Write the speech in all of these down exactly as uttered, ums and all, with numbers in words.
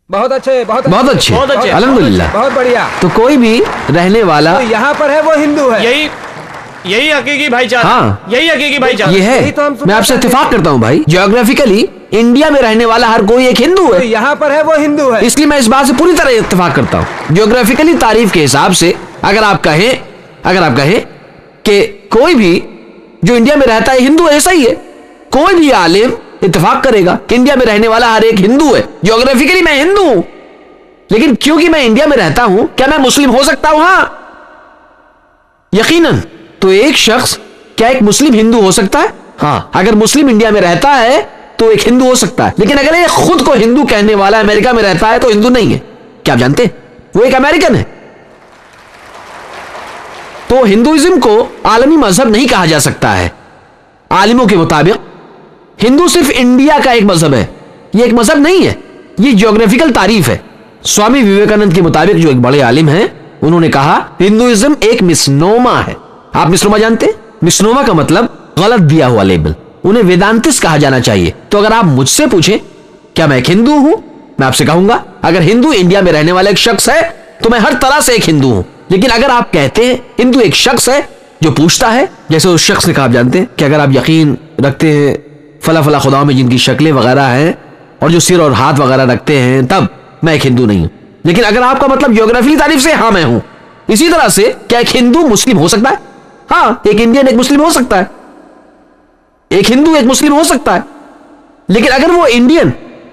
بہت اچھے بہت بہت اچھے الحمدللہ. بہت بڑھیا. تو کوئی بھی رہنے والا یہاں پر ہے وہ ہندو ہے. یہی یہی حقیقی بھائی چارہ. ہاں یہی حقیقی بھائی چارہ. یہ ہے. میں آپ سے اتفاق کرتا ہوں بھائی, جیوگرافیکلی انڈیا میں رہنے والا ہر کوئی ایک ہندو ہے. یہاں پر ہے وہ ہندو ہے. اس لیے میں اس بات سے پوری طرح اتفاق کرتا ہوں. جیوگرافیکلی تعریف کے حساب سے اگر آپ کہیں اگر آپ کہیں کہ کوئی بھی جو انڈیا میں رہتا ہے ہندو, ایسا ہی ہے. کوئی بھی عالم اتفاق کرے گا کہ انڈیا میں رہنے والا ہر ایک ہندو ہے. جیوگرافیکلی میں ہندو ہوں, لیکن کیونکہ میں انڈیا میں رہتا ہوں کیا میں مسلم ہو سکتا ہوں؟ ہاں یقیناً. تو ایک شخص کیا ایک مسلم ہندو ہو سکتا ہے؟ ہاں. اگر مسلم انڈیا میں رہتا ہے تو ایک ہندو ہو سکتا ہے, لیکن اگر ایک خود کو ہندو کہنے والا امریکہ میں رہتا ہے تو ہندو نہیں ہے. کیا آپ جانتے ہیں وہ ایک امریکن ہے. تو ہندوازم کو عالمی مذہب نہیں کہا جا سکتا ہے. عالموں کے مطابق ہندو صرف انڈیا کا ایک مذہب ہے, یہ ایک مذہب نہیں ہے, یہ جیوگرافیکل تعریف ہے. سوامی وویکانند کے مطابق, جو ایک بڑے عالم ہیں, انہوں نے کہا ہندوازم ایک مسنوما ہے. آپ مسنوما جانتے ہیں؟ مسنوما کا مطلب غلط دیا ہوا لیبل. انہیں ویدانتس کہا جانا چاہیے. تو اگر آپ مجھ سے پوچھیں کیا میں ایک ہندو ہوں, میں آپ سے کہوں گا اگر ہندو انڈیا میں رہنے والا ایک شخص ہے تو میں ہر طرح سے ایک ہندو ہوں. لیکن اگر آپ کہتے ہیں ہندو ایک شخص ہے جو پوچھتا ہے, جیسے اس شخص نے کہا, آپ جانتے ہیں کہ اگر آپ یقین رکھتے ہیں فلاں فلاں خداؤں میں جن کی شکلیں وغیرہ ہیں اور جو سر اور ہاتھ وغیرہ رکھتے ہیں, تب میں ایک ہندو نہیں ہوں. لیکن اگر آپ کا مطلب جیوگرافی تعریف سے ہاں میں ہوں, اسی طرح سے کیا ایک ہندو مسلم ہو سکتا ہے؟ ہاں, ایک انڈین ایک مسلم ہو سکتا ہے, ایک ہندو ایک مسلم ہو سکتا ہے. لیکن اگر وہ انڈین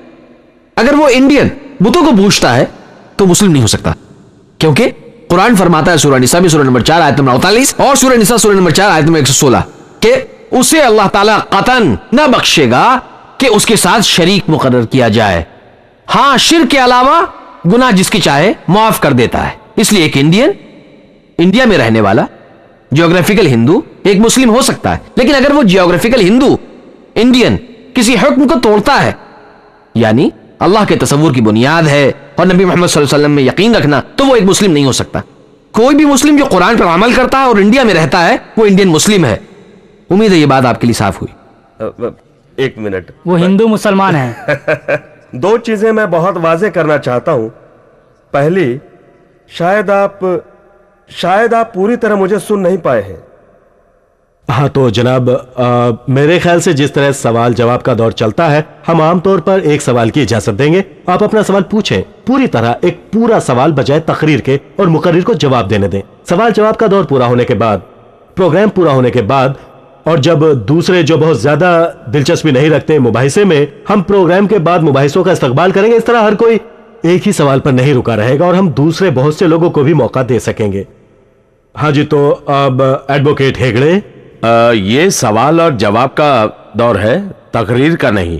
اگر وہ انڈین بتوں کو پوجتا ہے تو مسلم نہیں ہو سکتا, کیونکہ قرآن فرماتا ہے سورہ نساء میں سورہ نمبر چار آیت نمبر اڑتالیس اور سورہ نساء سورہ نمبر چار آیت نمبر ایک سو سولہ کہ اسے اللہ تعالیٰ قطعاً نہ بخشے گا کہ اس کے ساتھ شریک مقرر کیا جائے. ہاں, شرک کے علاوہ گناہ جس کی چاہے معاف کر دیتا ہے. اس لیے ایک انڈین انڈیا میں رہنے والا جیوگرافیکل ہندو ایک مسلم ہو سکتا ہے. لیکن اگر وہ جیوگرافیکل ہندو انڈین کسی حکم کو توڑتا ہے, یعنی اللہ کے تصور کی بنیاد ہے اور نبی محمد صلی اللہ علیہ وسلم میں یقین رکھنا, تو وہ ایک مسلم نہیں ہو سکتا. کوئی بھی مسلم جو قرآن پر عمل کرتا ہے اور انڈیا میں رہتا ہے وہ انڈین مسلم ہے. امید ہے یہ بات آپ کے لیے صاف ہوئی. ایک منٹ, وہ ہندو مسلمان ہیں. دو چیزیں میں بہت واضح کرنا چاہتا ہوں. پہلی, شاید آپ شاید آپ پوری طرح مجھے سن نہیں پائے ہیں. ہاں تو جناب, آ, میرے خیال سے جس طرح سوال جواب کا دور چلتا ہے, ہم عام طور پر ایک سوال کی اجازت دیں گے. آپ اپنا سوال پوچھیں پوری طرح, ایک پورا سوال بجائے تقریر کے, اور مقرر کو جواب دینے دیں. سوال جواب کا دور پورا ہونے کے بعد, پروگرام پورا ہونے کے بعد, اور جب دوسرے جو بہت زیادہ دلچسپی نہیں رکھتے مباحثے میں, ہم پروگرام کے بعد مباحثوں کا استقبال کریں گے. اس طرح ہر کوئی ایک ہی سوال پر نہیں رکا رہے گا اور ہم دوسرے بہت سے لوگوں کو بھی موقع دے سکیں گے. ہاں جی, تو اب ایڈوکیٹ ہیگڑے. یہ سوال اور جواب کا دور ہے, تقریر کا نہیں.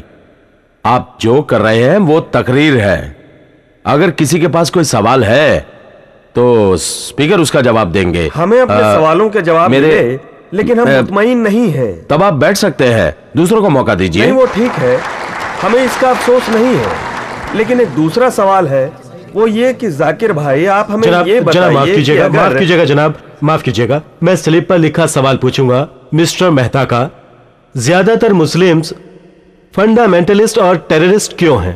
آپ جو کر رہے ہیں وہ تقریر ہے. اگر کسی کے پاس کوئی سوال ہے تو اسپیکر اس کا جواب دیں گے. ہمیں اپنے سوالوں کے جواب ملے, لیکن ہم مطمئن نہیں ہیں. تب آپ بیٹھ سکتے ہیں, دوسروں کو موقع دیجیے. نہیں, وہ ٹھیک ہے, ہمیں اس کا افسوس نہیں ہے. لیکن ایک دوسرا سوال ہے, وہ یہ کہ ذاکر بھائی آپ ہمیں یہ بتائیے. معاف کیجیے گا معاف کیجیے گا جناب معاف کیجیے گا میں سلپ پر لکھا سوال پوچھوں گا مسٹر مہتا کا. زیادہ تر مسلمز فنڈامنٹلسٹ اور ٹیررسٹ کیوں ہیں؟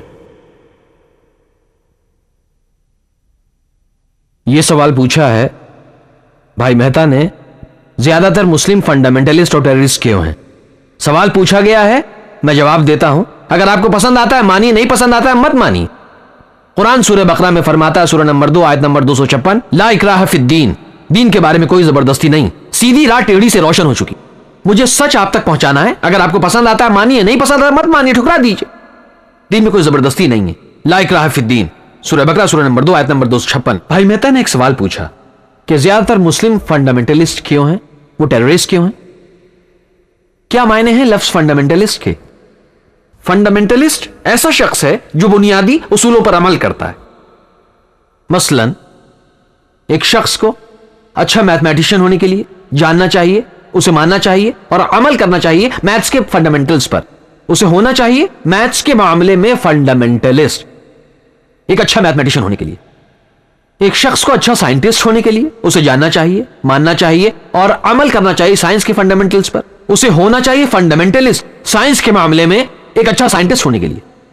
یہ سوال پوچھا ہے بھائی مہتا نے, زیادہ تر مسلم فنڈامنٹلسٹ اور ٹیررسٹ کیوں ہیں. سوال پوچھا گیا ہے, میں جواب دیتا ہوں. اگر آپ کو پسند آتا ہے مانیے, نہیں پسند آتا ہے مت مانیے. قرآن سورہ بقرہ میں فرماتا ہے سورہ نمبر دو آیت نمبر دو سو چھپن, لا اکراہ فی الدین, دین کے بارے میں کوئی زبردستی نہیں, سیدھی راہ ٹیڑھی سے روشن ہو چکی. مجھے سچ آپ تک پہنچانا ہے. اگر آپ کو پسند آتا ہے مانیے, نہیں پسند آتا ہے مت مانیے, ٹھکرا دیجیے. دین میں کوئی زبردستی نہیں ہے. لا اکراہ فی الدین, سورہ بقرہ سورہ نمبر دو آیت نمبر دو سو چھپن. بھائی مہتا نے ایک سوال پوچھا کہ زیادہ تر مسلم فنڈامنٹلسٹ کیوں ہیں, وہ ٹیررسٹ کیوں ہیں. کیا معنی ہیں لفظ فنڈامنٹلسٹ کے؟ فنڈامنٹلسٹ ایسا شخص ہے جو بنیادی اصولوں پر عمل کرتا ہے. مثلا ایک شخص کو اچھا میتھمیٹیشین ہونے کے لیے جاننا چاہیے, اسے ماننا چاہیے اور عمل کرنا چاہیے میتھس کے فنڈامنٹلز پر. اسے ہونا چاہیے میتھس کے معاملے میں فنڈامنٹلسٹ, ایک اچھا میتھمیٹیشین ہونے کے لیے. ایک شخص کو اچھا سائنٹسٹ ہونے کے لیے اسے جاننا چاہیے, ماننا چاہیے اور عمل کرنا چاہیے سائنس کے فنڈامنٹلز پر. اسے ہونا چاہیے فنڈامنٹلسٹ سائنس کے معاملے میں ایک اچھا سائنٹسٹ ہونے کے لیے.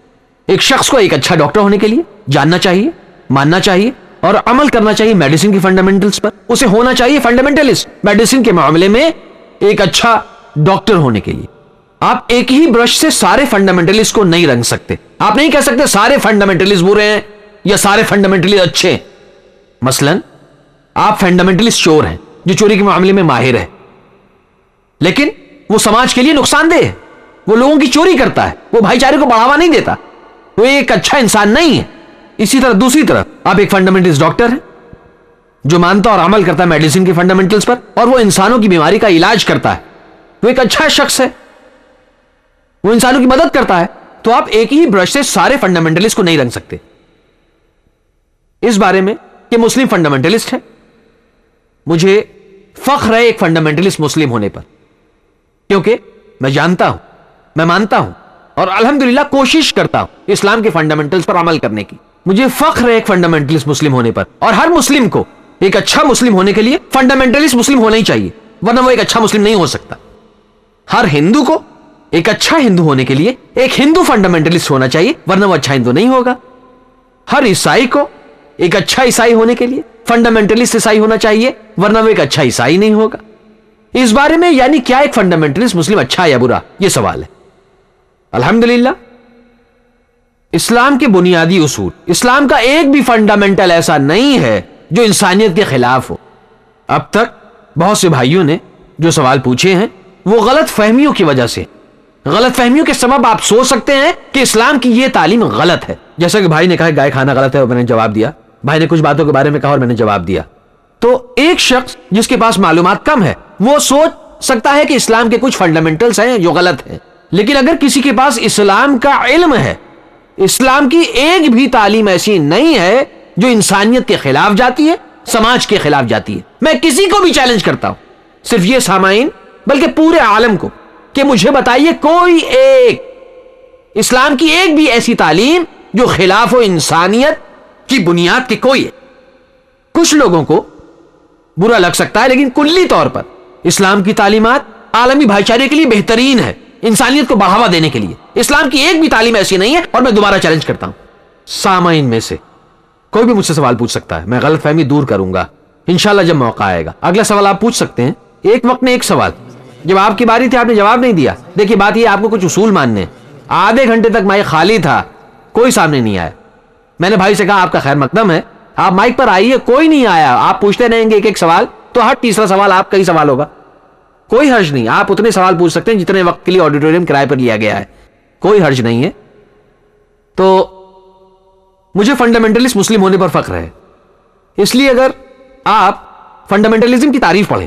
ایک شخص کو ایک اچھا ڈاکٹر ہونے کے لیے جاننا چاہیے, ماننا چاہیے اور عمل کرنا چاہیے میڈیسن کی فنڈامنٹلز پر. اسے ہونا چاہیے فنڈامنٹلسٹ میڈیسن کے معاملے میں ایک اچھا ڈاکٹر ہونے کے لیے. آپ ایک ہی برش سے سارے فنڈامنٹلسٹ کو نہیں رنگ سکتے. آپ نہیں کہہ سکتے سارے فنڈامنٹلسٹ برے ہیں یا سارے فنڈامنٹلسٹ اچھے ہیں. مثلا آپ فنڈامنٹلسٹ چور ہیں جو چوری کے معاملے میں ماہر ہے, لیکن وہ سماج کے لیے نقصان دہ ہے, وہ لوگوں کی چوری کرتا ہے, وہ بھائی چارے کو بڑھاوا نہیں دیتا, وہ ایک اچھا انسان نہیں ہے. اسی طرح دوسری طرف آپ ایک فنڈامنٹلسٹ ڈاکٹر ہیں جو مانتا اور عمل کرتا ہے میڈیسن کی فنڈامنٹلز پر, اور وہ انسانوں کی بیماری کا علاج کرتا ہے, وہ ایک اچھا شخص ہے, وہ انسانوں کی مدد کرتا ہے. تو آپ ایک ہی برش سے سارے فنڈامنٹلسٹ کو نہیں رنگ سکتے. اس بارے میں کہ مسلم فنڈامنٹلسٹ ہے, مجھے فخر ہے ایک فنڈامنٹلسٹ مسلم ہونے پر, کیونکہ میں جانتا ہوں, میں مانتا ہوں اور الحمدللہ کوشش کرتا ہوں اسلام کے فنڈامنٹلز پر عمل کرنے کی. مجھے فخر ہے ایک فنڈامنٹلسٹ مسلم ہونے پر, اور ہر مسلم کو ایک اچھا مسلم ہونے کے لیے فنڈامنٹلسٹ مسلم ہونا ہی چاہیے, ورنہ وہ ایک اچھا مسلم نہیں ہو سکتا. ہر ہندو کو ایک اچھا ہندو ہونے کے لیے ایک ہندو فنڈامنٹلسٹ ہونا چاہیے, ورنہ وہ اچھا ہندو نہیں ہوگا. ہر عیسائی کو ایک اچھا عیسائی ہونے کے لیے فنڈامنٹلسٹ عیسائی ہونا چاہیے, ورنہ وہ ایک اچھا عیسائی نہیں ہوگا. اس بارے میں یعنی کیا ایک فنڈامنٹلسٹ مسلم اچھا یا برا, یہ سوال ہے. الحمدللہ اسلام کے بنیادی اصول, اسلام کا ایک بھی فنڈامنٹل ایسا نہیں ہے جو انسانیت کے خلاف ہو. اب تک بہت سے بھائیوں نے جو سوال پوچھے ہیں وہ غلط فہمیوں کی وجہ سے, غلط فہمیوں کے سبب آپ سوچ سکتے ہیں کہ اسلام کی یہ تعلیم غلط ہے. جیسا کہ بھائی نے کہا گائے کھانا غلط ہے اور میں نے جواب دیا, بھائی نے کچھ باتوں کے بارے میں کہا اور میں نے جواب دیا. تو ایک شخص جس کے پاس معلومات کم ہے وہ سوچ سکتا ہے کہ اسلام کے کچھ فنڈامنٹلز ہیں جو غلط ہیں, لیکن اگر کسی کے پاس اسلام کا علم ہے, اسلام کی ایک بھی تعلیم ایسی نہیں ہے جو انسانیت کے خلاف جاتی ہے, سماج کے خلاف جاتی ہے. میں کسی کو بھی چیلنج کرتا ہوں, صرف یہ سامعین بلکہ پورے عالم کو, کہ مجھے بتائیے کوئی ایک اسلام کی ایک بھی ایسی تعلیم جو خلاف و انسانیت کی بنیاد کی کوئی ہے. کچھ لوگوں کو برا لگ سکتا ہے, لیکن کلی طور پر اسلام کی تعلیمات عالمی بھائی چارے کے لیے بہترین ہے, انسانیت کو بڑھاوا دینے کے لیے. اسلام کی ایک بھی تعلیم ایسی نہیں ہے. اور میں دوبارہ چیلنج کرتا ہوں, سامعین میں سے کوئی بھی مجھ سے سوال پوچھ سکتا ہے, میں غلط فہمی دور کروں گا انشاءاللہ جب موقع آئے گا. اگلا سوال آپ پوچھ سکتے ہیں. ایک وقت میں ایک سوال, جب آپ کی باری تھی آپ نے جواب نہیں دیا. دیکھیے بات یہ, آپ کو کچھ اصول ماننے, آدھے گھنٹے تک مائک خالی تھا, کوئی سامنے نہیں آیا. میں نے بھائی سے کہا آپ کا خیر مقدم ہے, آپ مائک پر آئیے, کوئی نہیں آیا. آپ پوچھتے رہیں گے ایک ایک سوال, تو ہر تیسرا سوال آپ کا ہی سوال ہوگا. کوئی حرج نہیں, آپ اتنے سوال پوچھ سکتے ہیں جتنے وقت کے لیے آڈیٹوریم کرائے پر لیا گیا ہے, کوئی حرج نہیں ہے. تو مجھے فنڈامنٹلسٹ مسلم ہونے پر فخر ہے, اس لیے اگر آپ فنڈامنٹلزم کی تعریف پڑھیں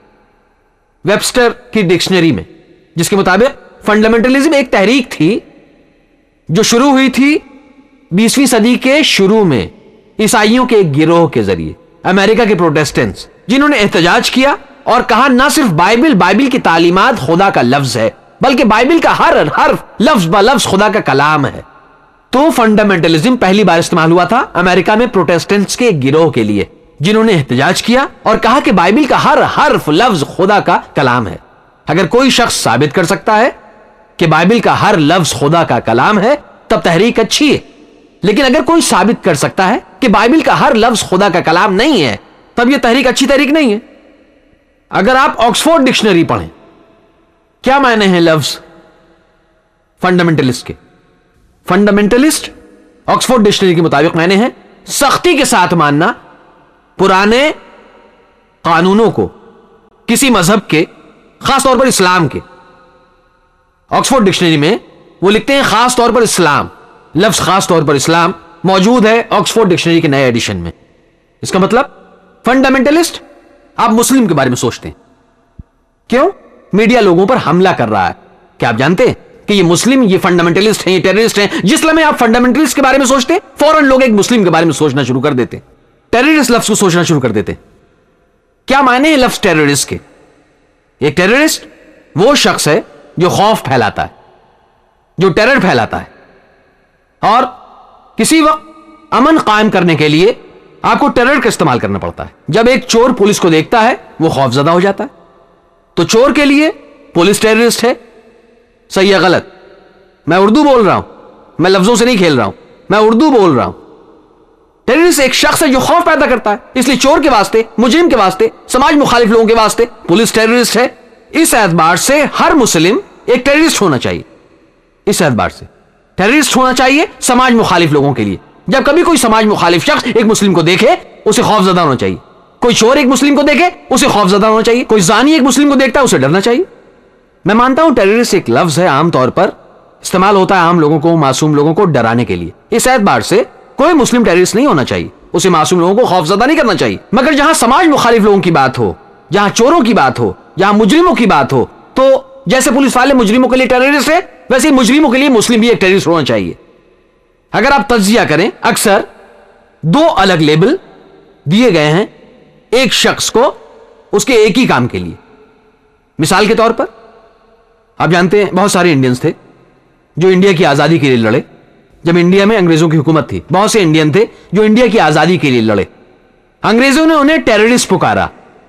ویبسٹر کی ڈکشنری میں, جس کے مطابق فنڈامنٹلزم ایک تحریک تھی جو شروع ہوئی تھی بیسویں صدی کے شروع میں عیسائیوں کے ایک گروہ کے ذریعے, امریکہ کے پروٹیسٹنٹس, جنہوں نے احتجاج کیا اور کہا نہ صرف بائبل بائبل کی تعلیمات خدا کا لفظ ہے, بلکہ بائبل کا ہر حرف لفظ با لفظ خدا کا کلام ہے. تو فنڈامنٹلزم پہلی بار استعمال ہوا تھا امریکہ میں پروٹیسٹنٹس کے گروہ کے لیے, جنہوں نے احتجاج کیا اور کہا کہ بائبل کا ہر حرف لفظ خدا کا کلام ہے. اگر کوئی شخص ثابت کر سکتا ہے کہ بائبل کا ہر لفظ خدا کا کلام ہے تب تحریک اچھی ہے, لیکن اگر کوئی ثابت کر سکتا ہے کہ بائبل کا ہر لفظ خدا کا کلام نہیں ہے تب یہ تحریک اچھی تحریک نہیں ہے. اگر آپ آکسفورڈ ڈکشنری پڑھیں, کیا معنی ہیں لفظ فنڈامنٹلسٹ کے؟ فنڈامنٹلسٹ آکسفورڈ ڈکشنری کے مطابق معنی ہیں سختی کے ساتھ ماننا پرانے قانونوں کو کسی مذہب کے, خاص طور پر اسلام کے. آکسفورڈ ڈکشنری میں وہ لکھتے ہیں خاص طور پر اسلام, لفظ خاص طور پر اسلام موجود ہے آکسفورڈ ڈکشنری کے نئے ایڈیشن میں. اس کا مطلب فنڈامنٹلسٹ آپ مسلم کے بارے میں سوچتے ہیں. کیوں؟ میڈیا لوگوں پر حملہ کر رہا ہے. کیا آپ جانتے ہیں کہ یہ مسلم, یہ فنڈامنٹلسٹ ہیں, یہ ٹیررسٹ ہیں؟ جس لمحے آپ فنڈامنٹلسٹ کے بارے میں سوچتے ہیں فوراً لوگ ایک مسلم کے بارے میں سوچنا شروع کر دیتے, ٹیررسٹ لفظ کو سوچنا شروع کر دیتے. کیا معنی ہے لفظ ٹیررسٹ کے؟ ایک ٹیررسٹ وہ شخص ہے جو خوف پھیلاتا ہے, جو ٹیرر پھیلاتا ہے, اور کسی وقت امن قائم کرنے کے لیے آپ کو ٹیرر کا استعمال کرنا پڑتا ہے. جب ایک چور پولیس کو دیکھتا ہے وہ خوف زدہ ہو جاتا ہے, تو چور کے لیے پولیس ٹیررسٹ ہے. صحیح ہے غلط؟ میں اردو بول رہا ہوں, میں لفظوں سے نہیں کھیل رہا ہوں, میں اردو بول رہا ہوں. ٹیررسٹ ایک شخص ہے جو خوف پیدا کرتا ہے, اس لیے چور کے واسطے, مجرم کے واسطے, سماج مخالف لوگوں کے واسطے پولیس ٹیررسٹ ہے. اس اعتبار سے ہر مسلم ایک ٹیررسٹ ہونا چاہیے. اس اعتبار سے ٹیررسٹ ہونا چاہیے سماج مخالف لوگوں کے لیے. جب کبھی کوئی سماج مخالف شخص ایک مسلم کو دیکھے اسے خوف زدہ ہونا چاہیے. کوئی چور ایک مسلم کو دیکھے اسے خوف زدہ ہونا چاہیے. کوئی زانی ایک مسلم کو دیکھتا ہے اسے ڈرنا چاہیے. میں مانتا ہوں ٹیررسٹ ایک لفظ ہے, عام طور پر استعمال ہوتا ہے عام لوگوں کو, معصوم لوگوں کو ڈرانے کے لیے. اس اعتبار سے کوئی مسلم ٹیررسٹ نہیں ہونا چاہیے, اسے معصوم لوگوں کو خوف زدہ نہیں کرنا چاہیے. مگر جہاں سماج مخالف لوگوں کی بات ہو, جہاں چوروں کی بات ہو, جہاں مجرموں کی بات ہو, تو جیسے پولیس والے مجرموں کے لیے ٹیررسٹ ہے ویسے ہی مجرموں کے لیے مسلم بھی ایک ٹیررسٹ ہونا چاہیے. اگر آپ تجزیہ کریں, اکثر دو الگ لیبل دیے گئے ہیں ایک شخص کو اس کے ایک ہی کام کے لیے. مثال کے طور پر آپ جانتے ہیں بہت سارے انڈینز تھے جو انڈیا کی آزادی کے لیے لڑے. جب انڈیا میں انگریزوں کی حکومت تھی, بہت سے انڈین تھے جو انڈیا کی آزادی کے لیے لڑے. انگریزوں نے انہیں ٹیررسٹ پکارا,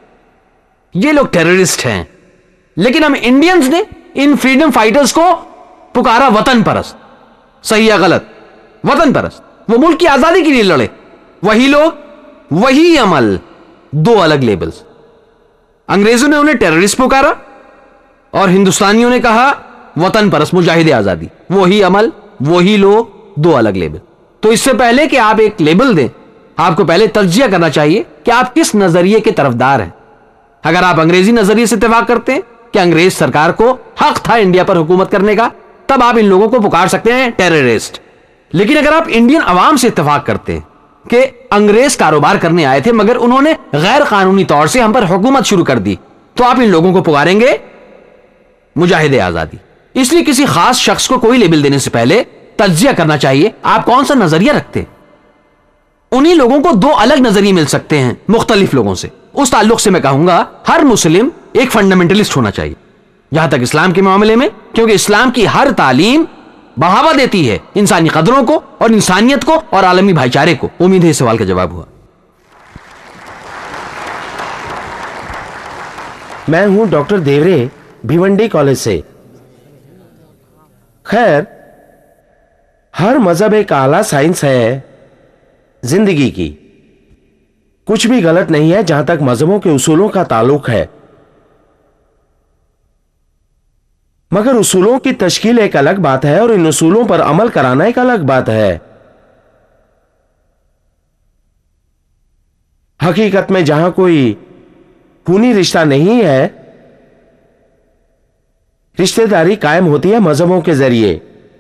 یہ لوگ ٹیررسٹ ہیں. لیکن ہم انڈینز نے ان فریڈم فائٹرز کو پکارا وطن پرست. صحیح یا غلط؟ وطن پرست. وہ ملک کی آزادی کے لیے لڑے. وہی لوگ, وہی عمل, دو الگ لیبلز. انگریزوں نے انہیں ٹیررسٹ پکارا اور ہندوستانیوں نے کہا وطن پرست, مجاہد آزادی. وہی عمل, وہی لوگ, دو الگ لیبل. تو اس سے پہلے کہ آپ ایک لیبل دیں, آپ کو پہلے تجزیہ کرنا چاہیے کہ آپ کس نظریے کے طرفدار ہیں. اگر آپ انگریزی نظریے سے اتفاق کرتے ہیں کہ انگریز سرکار کو حق تھا انڈیا پر حکومت کرنے کا, تب آپ ان لوگوں کو پکار سکتے ہیں ٹیررسٹ. لیکن اگر آپ انڈین عوام سے اتفاق کرتے ہیں کہ انگریز کاروبار کرنے آئے تھے مگر انہوں نے غیر قانونی طور سے ہم پر حکومت شروع کر دی, تو آپ ان لوگوں کو پکاریں گے مجاہد آزادی. اس لیے کسی خاص شخص کو کوئی لیبل دینے سے پہلے تجزیہ کرنا چاہیے آپ کون سا نظریہ رکھتے ہیں. انہی لوگوں کو دو الگ نظریے مل سکتے ہیں مختلف لوگوں سے. اس تعلق سے میں کہوں گا ہر مسلم ایک فنڈامنٹلسٹ ہونا چاہیے جہاں تک اسلام کے معاملے میں, کیونکہ اسلام کی ہر تعلیم بڑھاوا دیتی ہے انسانی قدروں کو اور انسانیت کو اور عالمی بھائی چارے کو. امید ہے اس سوال کا جواب ہوا. میں ہوں ڈاکٹر دیورے, بھیونڈی کالج سے. خیر, ہر مذہب ایک اعلیٰ سائنس ہے زندگی کی. کچھ بھی غلط نہیں ہے جہاں تک مذہبوں کے اصولوں کا تعلق ہے, مگر اصولوں کی تشکیل ایک الگ بات ہے اور ان اصولوں پر عمل کرانا ایک الگ بات ہے. حقیقت میں جہاں کوئی خونی رشتہ نہیں ہے, رشتہ داری قائم ہوتی ہے مذہبوں کے ذریعے.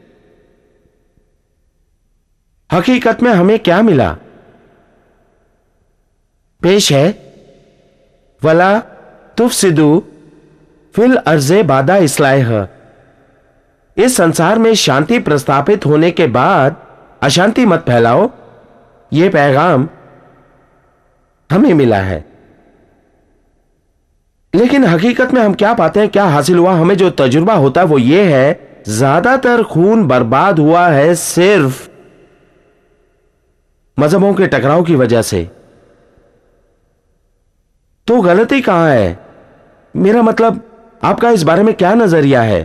حقیقت میں ہمیں کیا ملا؟ پیش ہے ولا تفسدو فی الارض بعد اصلاحہا. اس سنسار میں شانتی پرستاپت ہونے کے بعد اشانتی مت پھیلاؤ, یہ پیغام ہمیں ملا ہے. لیکن حقیقت میں ہم کیا پاتے ہیں, کیا حاصل ہوا؟ ہمیں جو تجربہ ہوتا ہے وہ یہ ہے زیادہ تر خون برباد ہوا ہے صرف مذہبوں کے ٹکراؤ کی وجہ سے. تو غلطی کہاں ہے؟ میرا مطلب آپ کا اس بارے میں کیا نظریہ ہے؟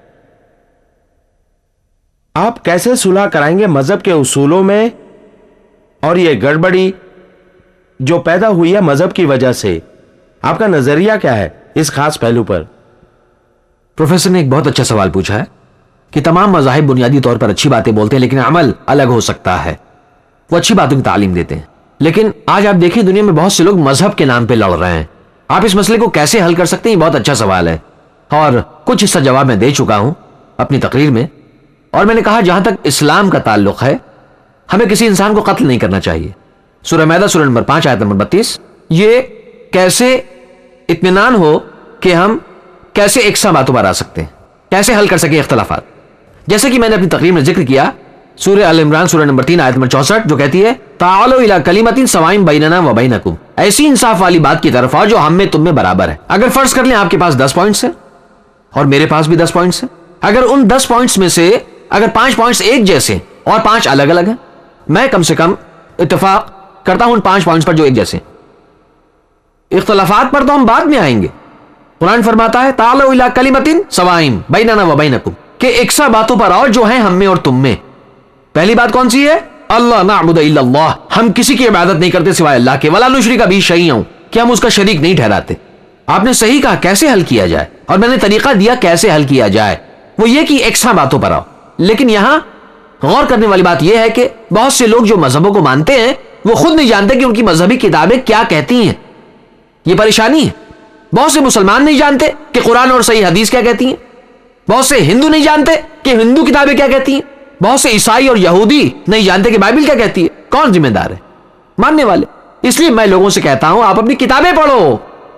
آپ کیسے صلح کرائیں گے مذہب کے اصولوں میں اور یہ گڑبڑی جو پیدا ہوئی ہے مذہب کی وجہ سے؟ آپ کا نظریہ کیا ہے اس خاص پہلو پر؟ پروفیسر نے ایک بہت اچھا سوال پوچھا ہے کہ تمام مذاہب بنیادی طور پر اچھی باتیں بولتے ہیں لیکن عمل الگ ہو سکتا ہے. وہ اچھی باتوں کی تعلیم دیتے ہیں, لیکن آج آپ دیکھیں دنیا میں بہت سے لوگ مذہب کے نام پہ لڑ رہے ہیں. آپ اس مسئلے کو کیسے حل کر سکتے ہیں؟ یہ بہت اچھا سوال ہے اور کچھ حصہ جواب میں دے چکا ہوں اپنی تقریر میں. اور میں نے کہا جہاں تک اسلام کا تعلق ہے ہمیں کسی انسان کو قتل نہیں کرنا چاہیے. سورہ مائدہ سورہ نمبر پانچ آیت نمبر بتیس. یہ کیسے اطمینان ہو کہ ہم کیسے یکساں باتوں پر آ سکتے ہیں, کیسے حل کر سکیں اختلافات. جیسے کہ میں نے اپنی تقریر میں ذکر کیا سورہ ال عمران سورہ نمبر تین آیت نمبر چونسٹھ جو کہتی ہے تعالوا الی کلمۃ سواء بیننا و بینکم, ایسی انصاف والی بات کی طرف آؤ جو ہم میں تم میں برابر ہے. اگر فرض کر لیں آپ کے پاس دس پوائنٹس ہیں اور میرے پاس بھی دس پوائنٹس ہیں, اگر ان دس پوائنٹس میں سے اگر پانچ پوائنٹس ایک جیسے اور پانچ الگ الگ ہیں, میں کم سے کم اتفاق کرتا ہوں ان پانچ پوائنٹس پر جو ایک جیسے. اختلافات پر تو ہم بعد میں آئیں گے. قرآن فرماتا ہے تعالوا الی کلمۃ سواء بیننا و بینکم کہ یکساں باتوں پر آؤ جو ہیں ہم میں اور تم میں. پہلی بات کون سی ہے؟ اللہ نعبد الا اللہ، ہم کسی کی عبادت نہیں کرتے سوائے اللہ کے، ولا نشرک بہ شیئا، کہ ہم اس کا شریک نہیں ٹھہراتے۔ آپ نے صحیح کہا کیسے حل کیا جائے، اور میں نے طریقہ دیا کیسے حل کیا جائے، وہ یہ کہ یکساں باتوں پر آؤ۔ لیکن یہاں غور کرنے والی بات یہ ہے کہ بہت سے لوگ جو مذہبوں کو مانتے ہیں وہ خود نہیں جانتے کہ ان کی مذہبی کتابیں کیا کہتی ہیں۔ یہ پریشانی ہے۔ بہت سے مسلمان نہیں جانتے کہ قرآن اور صحیح حدیث کیا کہتی ہیں، بہت سے ہندو نہیں جانتے کہ ہندو کتابیں کیا کہتی ہیں، بہت سے عیسائی اور یہودی نہیں جانتے کہ بائبل کیا کہتی ہے۔ کون ذمہ دار ہے؟ ماننے والے۔ اس لیے میں لوگوں سے کہتا ہوں آپ اپنی کتابیں پڑھو،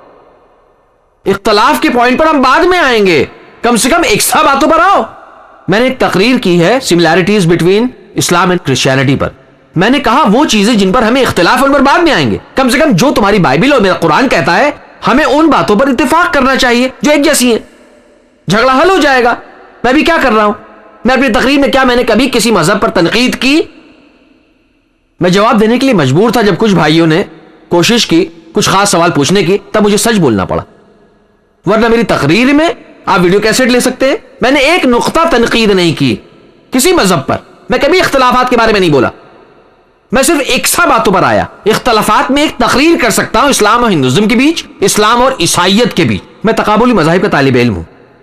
اختلاف کے پوائنٹ پر ہم بعد میں آئیں گے، کم سے کم ایکسا باتوں پر آؤ۔ میں نے ایک تقریر کی ہے similarities between Islam and Christianity پر۔ میں نے کہا وہ چیزیں جن پر ہمیں اختلاف ان پر بعد میں آئیں گے، کم سے کم جو تمہاری بائبل اور میرا قرآن کہتا ہے ہمیں ان باتوں پر اتفاق کرنا چاہیے جو ایک جیسی ہیں، جھگڑا حل ہو جائے گا۔ میں بھی کیا کر رہا ہوں، میں اپنی تقریر میں کیا میں نے کبھی کسی مذہب پر تنقید کی؟ میں جواب دینے کے لیے مجبور تھا جب کچھ بھائیوں نے کوشش کی کچھ خاص سوال پوچھنے کی، تب مجھے سچ بولنا پڑا، ورنہ میری تقریر میں آپ ویڈیو کیسٹ لے سکتے ہیں، میں نے ایک نقطہ تنقید نہیں کی کسی مذہب پر، میں کبھی اختلافات کے بارے میں نہیں بولا، میں صرف ایکسا باتوں پر آیا۔ اختلافات میں ایک تقریر کر سکتا ہوں اسلام اور ہندوازم کے بیچ، اسلام اور عیسائیت کے بیچ۔ میں تقابلی مذاہب کا طالب علم ہوں،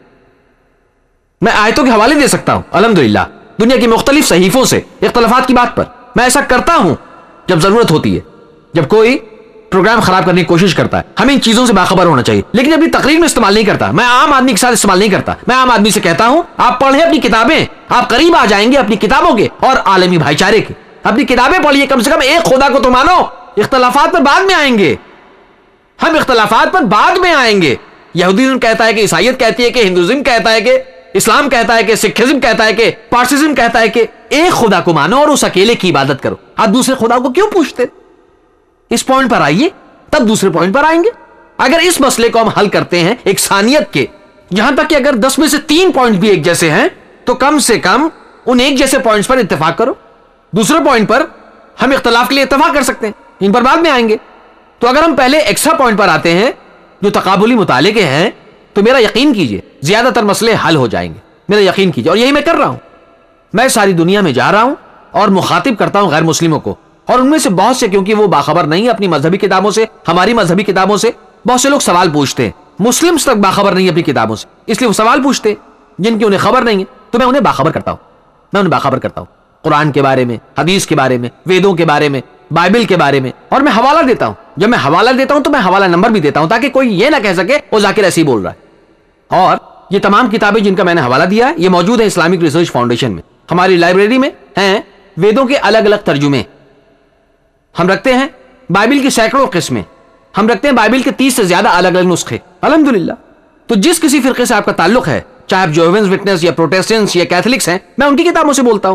میں آیتوں کے حوالے دے سکتا ہوں الحمدللہ دنیا کی مختلف صحیفوں سے اختلافات کی بات پر۔ میں ایسا کرتا ہوں جب ضرورت ہوتی ہے، جب کوئی پروگرام خراب کرنے کی کوشش کرتا ہے، ہمیں ان چیزوں سے باخبر ہونا چاہیے، لیکن اپنی تقریر میں استعمال نہیں کرتا۔ میں عام آدمی کے ساتھ استعمال نہیں کرتا۔ میں عام آدمی سے کہتا ہوں آپ پڑھیں اپنی کتابیں، آپ قریب آ جائیں گے اپنی کتابوں کے اور عالمی بھائی چارے کے۔ اپنی کتابیں پڑھیے، کم سے کم ایک خدا کو تو مانو۔ اختلافات پر بعد میں آئیں گے، ہم اختلافات پر بعد میں آئیں گے۔ یہودیزم کہتا ہے کہ عیسائیت کہتی ہے کہ ہندوازم کہتا ہے کہ اسلام کہتا ہے کہ سکھزم کہتا ہے کہ پارسیزم کہتا ہے کہ ایک خدا کو مانو اور اس اکیلے کی عبادت کرو۔ آپ دوسرے خدا کو کیوں پوچھتے؟ اس پوائنٹ پر آئیے تب دوسرے پوائنٹ پر آئیں گے۔ اگر اس مسئلے کو ہم حل کرتے ہیں ایکسانیت کے، جہاں تک کہ اگر دس میں سے تین پوائنٹ بھی ایک جیسے ہیں تو کم سے کم ان ایک جیسے پوائنٹس پر اتفاق کرو۔ دوسرے پوائنٹ پر ہم اختلاف کے لیے اتفاق کر سکتے ہیں، ان پر بعد میں آئیں گے۔ تو اگر ہم پہلے ایکسا پوائنٹ پر آتے ہیں جو تقابلی مطالعے کے ہیں تو میرا یقین کیجئے زیادہ تر مسئلے حل ہو جائیں گے، میرا یقین کیجئے، اور یہی میں کر رہا ہوں۔ میں ساری دنیا میں جا رہا ہوں اور مخاطب کرتا ہوں غیر مسلموں کو، اور ان میں سے بہت سے کیونکہ وہ باخبر نہیں اپنی مذہبی کتابوں سے، ہماری مذہبی کتابوں سے، بہت سے لوگ سوال پوچھتے ہیں، مسلمز تک باخبر نہیں اپنی کتابوں سے، اس لیے وہ سوال پوچھتے ہیں جن کی انہیں خبر نہیں ہے، تو میں انہیں باخبر کرتا ہوں، میں انہیں باخبر کرتا ہوں قرآن کے بارے میں، حدیث کے بارے میں، ویدوں کے بارے میں، بائبل کے بارے میں، اور میں حوالہ دیتا ہوں۔ جب میں حوالہ دیتا ہوں تو میں حوالہ نمبر بھی دیتا ہوں تاکہ کوئی یہ نہ کہہ سکے وہ ذاکر ایسے ہی بول رہا ہے۔ اور یہ تمام کتابیں جن کا میں نے حوالہ دیا ہے یہ موجود ہے اسلامک ریسرچ فاؤنڈیشن میں، ہماری لائبریری میں ہیں ویدوں کے الگ الگ ترجمے، ہم رکھتے ہیں بائبل کی سینکڑوں قسمیں، ہم رکھتے ہیں بائبل کے تیس سے زیادہ الگ الگ نسخے الحمدللہ۔ تو جس کسی فرقے سے آپ کا تعلق ہے، چاہے آپ جوہوینز وٹنس یا پروٹیسٹنٹس یا کیتھولکس ہیں، میں ان کی کتابوں سے بولتا ہوں۔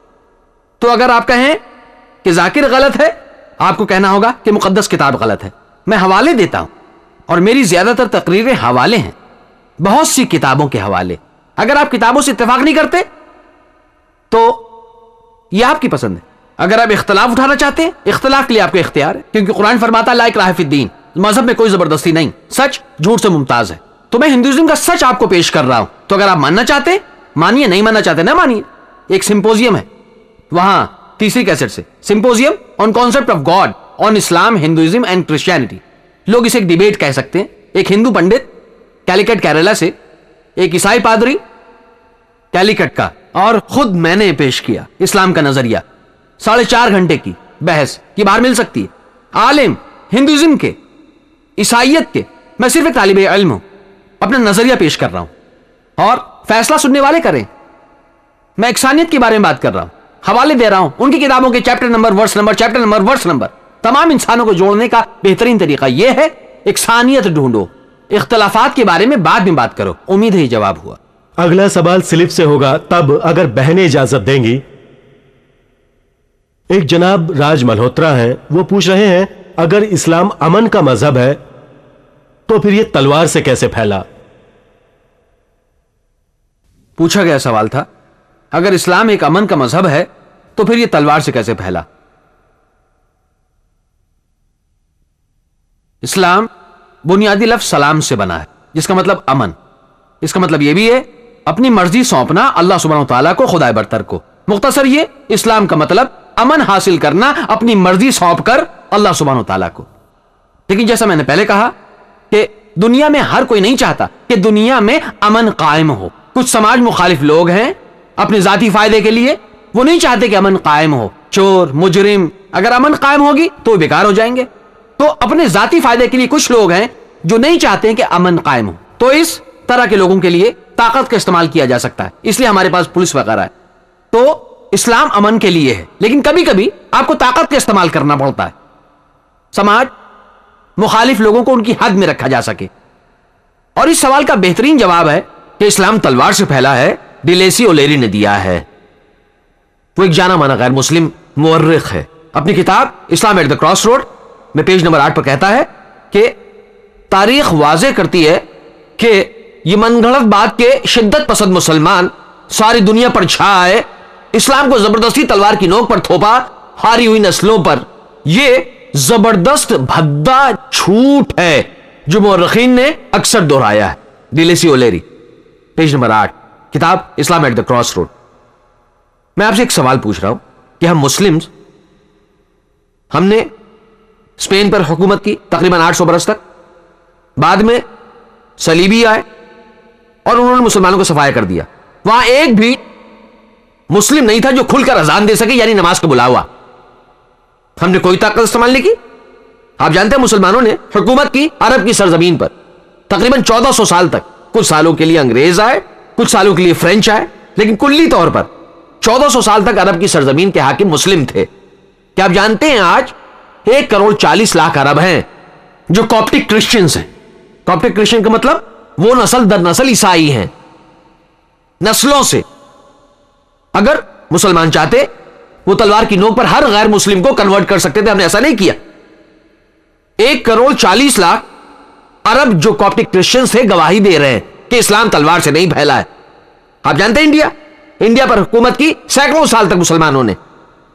تو اگر آپ کہیں کہ ذاکر غلط ہے، آپ کو کہنا ہوگا کہ مقدس کتاب غلط ہے۔ میں حوالے دیتا ہوں اور میری زیادہ تر تقریریں حوالے ہیں، بہت سی کتابوں کے حوالے۔ اگر آپ کتابوں سے اتفاق نہیں کرتے تو یہ آپ کی پسند ہے، اگر آپ اختلاف اٹھانا چاہتے ہیں اختلاف کے لیے آپ کا اختیار ہے، کیونکہ قرآن فرماتا لا اکراہ فی الدین، مذہب میں کوئی زبردستی نہیں، سچ جھوٹ سے ممتاز ہے۔ تو میں ہندوازم کا سچ آپ کو پیش کر رہا ہوں، تو اگر آپ ماننا چاہتے ہیں مانیے، نہیں ماننا چاہتے نہ مانیے۔ ایک سمپوزیم ہے وہاں تیسری کیسٹ سے، symposium on concept of God on Islam Hinduism and Christianity, لوگ اسے ایک ڈیبیٹ کہہ سکتے ہیں۔ ایک ہندو پنڈت کیلیکٹ کیرلا سے، ایک عیسائی پادری کیلیکٹ کا، اور خود میں نے پیش کیا اسلام کا نظریہ، ساڑھے چار گھنٹے کی بحث، یہ باہر مل سکتی ہے۔ عالم ہندوازم کے، عیسائیت کے، میں صرف ایک طالب علم ہوں، اپنا نظریہ پیش کر رہا ہوں اور فیصلہ سننے والے کریں۔ میں یکسانیت کے بارے میں بات کر رہا ہوں، حوالے دے رہا ہوں ان کی کتابوں کے، chapter number, verse number, chapter number, verse number. تمام انسانوں کو جوڑنے کا بہترین طریقہ یہ ہے یکسانیت ڈھونڈو، اختلافات کے بارے میں بعد میں بات کرو۔ امید ہے یہ جواب ہوا۔ اگلا سوال سلپ سے ہوگا، تب اگر بہنیں اجازت دیں گی۔ ایک جناب راج ملہوترا ہیں، وہ پوچھ رہے ہیں اگر اسلام امن کا مذہب ہے تو پھر یہ تلوار سے کیسے پھیلا؟ پوچھا گیا سوال تھا اگر اسلام ایک امن کا مذہب ہے تو پھر یہ تلوار سے کیسے پھیلا؟ اسلام بنیادی لفظ سلام سے بنا ہے، جس کا مطلب امن۔ اس کا مطلب یہ بھی ہے اپنی مرضی سونپنا اللہ سبحانہ و تعالیٰ کو، خدائے برتر کو۔ مختصر یہ اسلام کا مطلب امن حاصل کرنا اپنی مرضی سونپ کر اللہ سبحانہ و تعالیٰ کو. لیکن جیسا میں نے پہلے کہا کہ دنیا میں ہر کوئی نہیں چاہتا کہ دنیا میں امن قائم ہو. کچھ سماج مخالف لوگ ہیں اپنے ذاتی فائدے کے لیے وہ نہیں چاہتے کہ امن قائم ہو. چور مجرم اگر امن قائم ہوگی تو بیکار ہو جائیں گے. تو اپنے ذاتی فائدے کے لیے کچھ لوگ ہیں جو نہیں چاہتے ہیں کہ امن قائم ہو. تو اس طرح کے لوگوں کے لیے طاقت کا استعمال کیا جا سکتا ہے. اس لیے ہمارے پاس پولیس وغیرہ ہے. تو اسلام امن کے لیے ہے لیکن کبھی کبھی آپ کو طاقت کا استعمال کرنا پڑتا ہے سماج مخالف لوگوں کو ان کی حد میں رکھا جا سکے. اور اس سوال کا بہترین جواب ہے کہ اسلام تلوار سے پھیلا ہے ڈیلیسی اولیری نے دیا ہے. وہ ایک جانا مانا غیر مسلم مورخ ہے. اپنی کتاب Islam at the cross road میں پیج نمبر آٹھ پر کہتا ہے کہ تاریخ واضح کرتی ہے کہ یہ من گھڑت بات کے شدت پسند مسلمان ساری دنیا پر چھا آئے, اسلام کو زبردستی تلوار کی نوک پر تھوپا ہاری ہوئی نسلوں پر. یہ زبردست بھدا جھوٹ ہے جو مورخین نے اکثر دہرایا ہے. ڈیلیسی اولیری پیج نمبر آٹھ کتاب Islam at the cross road. میں آپ سے ایک سوال پوچھ رہا ہوں کہ ہم مسلمز ہم نے اسپین پر حکومت کی تقریباً آٹھ سو برس تک, بعد میں صلیبی آئے اور انہوں نے مسلمانوں کو صفایا کر دیا. وہاں ایک بھی مسلم نہیں تھا جو کھل کر اذان دے سکے یعنی نماز کو بلا ہوا. ہم نے کوئی طاقت استعمال نہیں کی. آپ جانتے ہیں مسلمانوں نے حکومت کی عرب کی سرزمین پر تقریباً چودہ سو سال تک. کچھ سالوں کے لیے انگریز آئے, کچھ سالوں کے لیے فرینچ آئے, لیکن کلی طور پر چودہ سو سال تک عرب کی سرزمین کے حاکم مسلم تھے. کیا آپ جانتے ہیں آج ایک کروڑ چالیس لاکھ عرب ہیں جو کاپٹک کرسچنز ہیں. کاپٹک کرسچن کا مطلب وہ نسل در نسل عیسائی ہیں, نسلوں سے. اگر مسلمان چاہتے وہ تلوار کی نوک پر ہر غیر مسلم کو کنورٹ کر سکتے تھے. ہم نے ایسا نہیں کیا. ایک کروڑ چالیس لاکھ عرب جو کاپٹک کرسچنز تھے گواہی دے رہے ہیں کہ اسلام تلوار سے نہیں پھیلا ہے. آپ جانتے ہیں انڈیا انڈیا پر حکومت کی سینکڑوں سال تک مسلمانوں نے.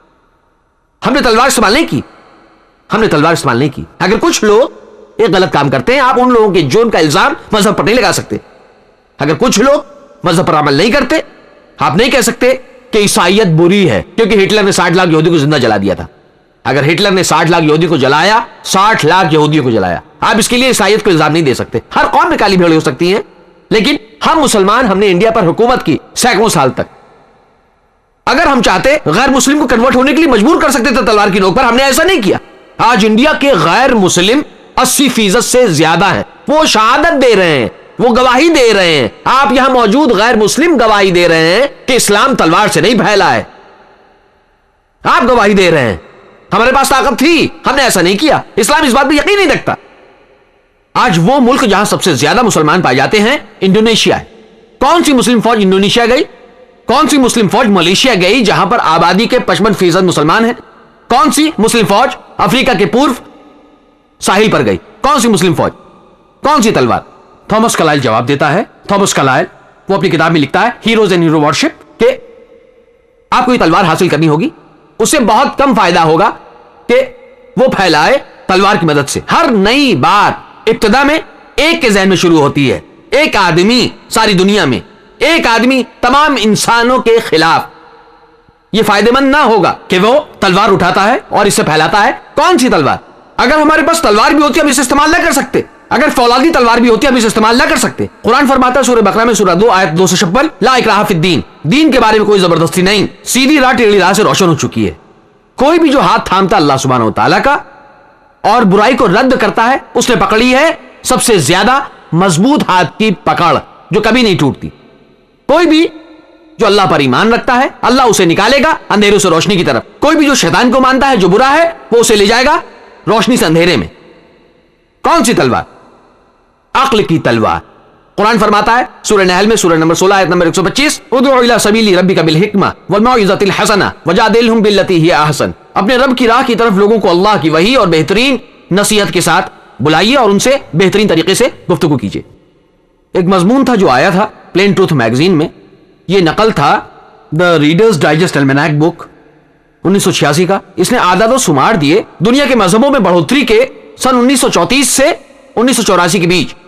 ہم نے تلوار استعمال نہیں کی. ہم نے تلوار استعمال نہیں کی. اگر کچھ لوگ ایک غلط کام کرتے ہیں آپ ان لوگوں کے جو ان کا الزام مذہب پر نہیں لگا سکتے. اگر کچھ لوگ مذہب پر عمل نہیں کرتے آپ نہیں کہہ سکتے کہ عیسائیت بری ہے کیونکہ ہٹلر نے ساٹھ لاکھ یہودی کو زندہ جلا دیا تھا. اگر ہٹلر نے ساٹھ لاکھ یہودی کو جلایا ساٹھ لاکھ یہودیوں کو جلایا آپ اس کے لیے عیسائیت کو الزام نہیں دے سکتے. ہر قوم میں کالی بھیڑ ہو سکتی ہیں لیکن ہم مسلمان ہم نے انڈیا پر حکومت کی سینکڑوں سال تک. اگر ہم چاہتے غیر مسلم کو کنورٹ ہونے کے لیے مجبور کر سکتے تھے تلوار کی نوک پر. ہم نے ایسا نہیں کیا. آج انڈیا کے غیر مسلم اسی فیصد سے زیادہ ہیں. وہ شہادت دے رہے ہیں, وہ گواہی دے رہے ہیں. آپ یہاں موجود غیر مسلم گواہی دے رہے ہیں کہ اسلام تلوار سے نہیں پھیلا ہے. آپ گواہی دے رہے ہیں. ہمارے پاس طاقت تھی ہم نے ایسا نہیں کیا. اسلام اس بات پہ یقین نہیں رکھتا. آج وہ ملک جہاں سب سے زیادہ مسلمان پائے جاتے ہیں انڈونیشیا ہے. کون سی مسلم فوج انڈونیشیا گئی؟ کون سی مسلم فوج ملیشیا گئی جہاں پر آبادی کے پچپن فیصد مسلمان ہیں؟ کون سی مسلم فوج افریقہ کے پورو ساحل پر گئی؟ کون سی مسلم فوج؟ کون سی تلوار؟ تھامس کلائل جواب دیتا ہے. تھامس کلائل وہ اپنی کتاب میں لکھتا ہے ہیروز اینڈ ہیرو ورشپ کہ آپ کو یہ تلوار حاصل کرنی ہوگی اس سے بہت کم فائدہ ہوگا کہ وہ پھیلائے تلوار کی مدد سے. ہر نئی بات ابتدا میں ایک کے ذہن میں شروع ہوتی ہے. ایک آدمی ساری دنیا میں ایک آدمی تمام انسانوں کے خلاف. یہ فائدہ مند نہ ہوگا کہ وہ تلوار اٹھاتا ہے اور اسے پھیلاتا ہے. کون سی تلوار؟ اگر ہمارے پاس تلوار بھی ہوتی ہم اسے استعمال نہ کر سکتے. اگر فولادی تلوار بھی ہوتی ہم اسے استعمال نہ کر سکتے. قرآن فرماتا ہے سورہ بقرہ میں سورہ دو آیت دو سو چھپن لا اکراہ فی الدین, دین کے بارے میں کوئی زبردستی نہیں, سیدھی راہ ٹیڑھی راہ سے روشن ہو چکی ہے. کوئی بھی جو ہاتھ تھامتا اللہ سبحانہ و تعالیٰ کا اور برائی کو رد کرتا ہے اس نے پکڑی ہے سب سے زیادہ مضبوط ہاتھ کی پکڑ جو کبھی نہیں ٹوٹتی. کوئی بھی جو اللہ پر ایمان رکھتا ہے اللہ اسے نکالے گا اندھیروں سے روشنی کی طرف. کوئی بھی جو شیطان کو مانتا ہے جو برا ہے وہ اسے لے جائے گا روشنی سے اندھیرے میں. کون سی تلوار؟ عقل کی تلوار. قرآن فرماتا ہے سورہ نحل میں سورہ نمبر سولہ آیت نمبر ایک سو پچیس ادعو الی سبیل ربک بالحکمہ والموعظۃ الحسنہ وجادلہم باللتی ہی احسن. اپنے رب کی راہ کی طرف لوگوں کو اللہ کی وحی اور بہترین نصیحت کے ساتھ بلائیے اور ان سے بہترین طریقے سے گفتگو کیجیے. ایک مضمون تھا جو آیا تھا پلین ٹروتھ میگزین میں. یہ نقل تھا دا ریڈرز ڈائجسٹ المناک بک انیس سو چھیاسی کا. اس نے اعداد و شمار دیے دنیا کے مذہبوں میں بڑھوتری کے سن انیس سو چونتیس سے انیس سو چوراسی کے بیچ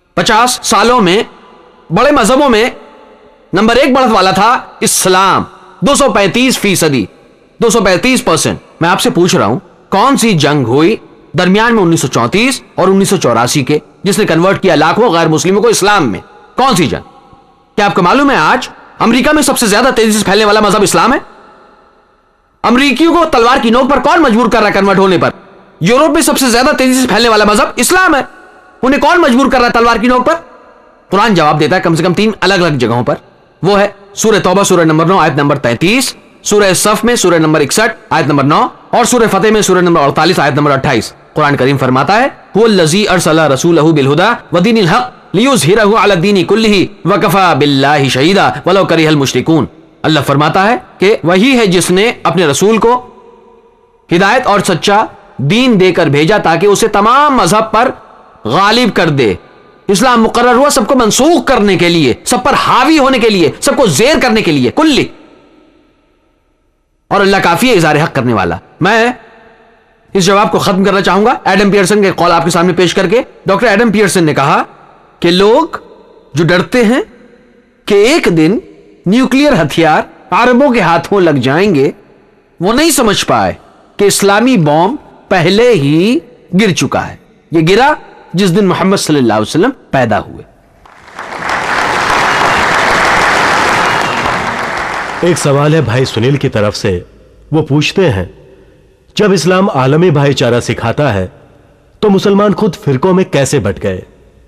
پچاس سالوں میں. بڑے مذہبوں میں نمبر ایک بڑھت والا تھا اسلام. दो सौ पैंतीस फीसदी दो सौ पैंतीस परसेंट। मैं आपसे पूछ रहा हूं कौन सी जंग हुई दरमियान में उन्नीस सौ चौंतीस और उन्नीस सौ चौरासी के जिसने कन्वर्ट किया लाखों गैर मुस्लिमों को इस्लाम में? कौन सी जंग? क्या आपको मालूम है आज अमेरिका में सबसे ज्यादा तेजी से फैलने वाला मजहब इस्लाम है? अमेरिकियों को तलवार की नोक पर कौन मजबूर कर रहा है कन्वर्ट होने पर? यूरोप में सबसे ज्यादा तेजी से फैलने वाला मजहब इस्लाम है। उन्हें कौन मजबूर कर रहा है तलवार की नोक पर? कुरान जवाब देता है कम से कम तीन अलग अलग जगहों पर। वो है सूरह तौबा सूरह नंबर नौ आयत नंबर तैंतीस, सूरह सफ में सूरह नंबर इकसठ आयत नंबर नौ और सूरह फतेह में सूरह नंबर अड़तालीस आयत नंबर अट्ठाईस। कुरान करीम फरमाता है हुवल्लज़ी अरसला रसूलहू बिलहुदा व दीनिल हक़ लियुज़हिरहू अला दीनि कुल्लिही व कफ़ा बिल्लाहि शहीदा वलौ करिहल मुश्रिकून। अल्लाह फरमाता है कि वही है जिसने अपने रसूल को हिदायत और सच्चा दीन देकर भेजा ताकि उसे तमाम मजहब पर गालिब कर दे। इस्लाम मुकर्रर हुआ सबको मंसूख करने के लिए, सब पर हावी होने के लिए, सबको जेर करने के लिए, कुल्ली। और अल्लाह काफी है इज़हार हक करने वाला। मैं इस जवाब को खत्म करना चाहूंगा एडम पियर्सन के कॉल आपके सामने पेश करके। डॉक्टर एडम पियर्सन ने कहा कि लोग जो डरते हैं कि एक दिन न्यूक्लियर हथियार अरबों के हाथों लग जाएंगे, वो नहीं समझ पाए कि इस्लामी बॉम्ब पहले ही गिर चुका है। ये गिरा जिस दिन मोहम्मद सल्लल्लाहु अलैहि वसल्लम पैदा हुए। एक सवाल है भाई सुनील की तरफ से। वो पूछते हैं जब इस्लाम आलमी भाईचारा सिखाता है तो मुसलमान खुद फिरकों में कैसे बट गए?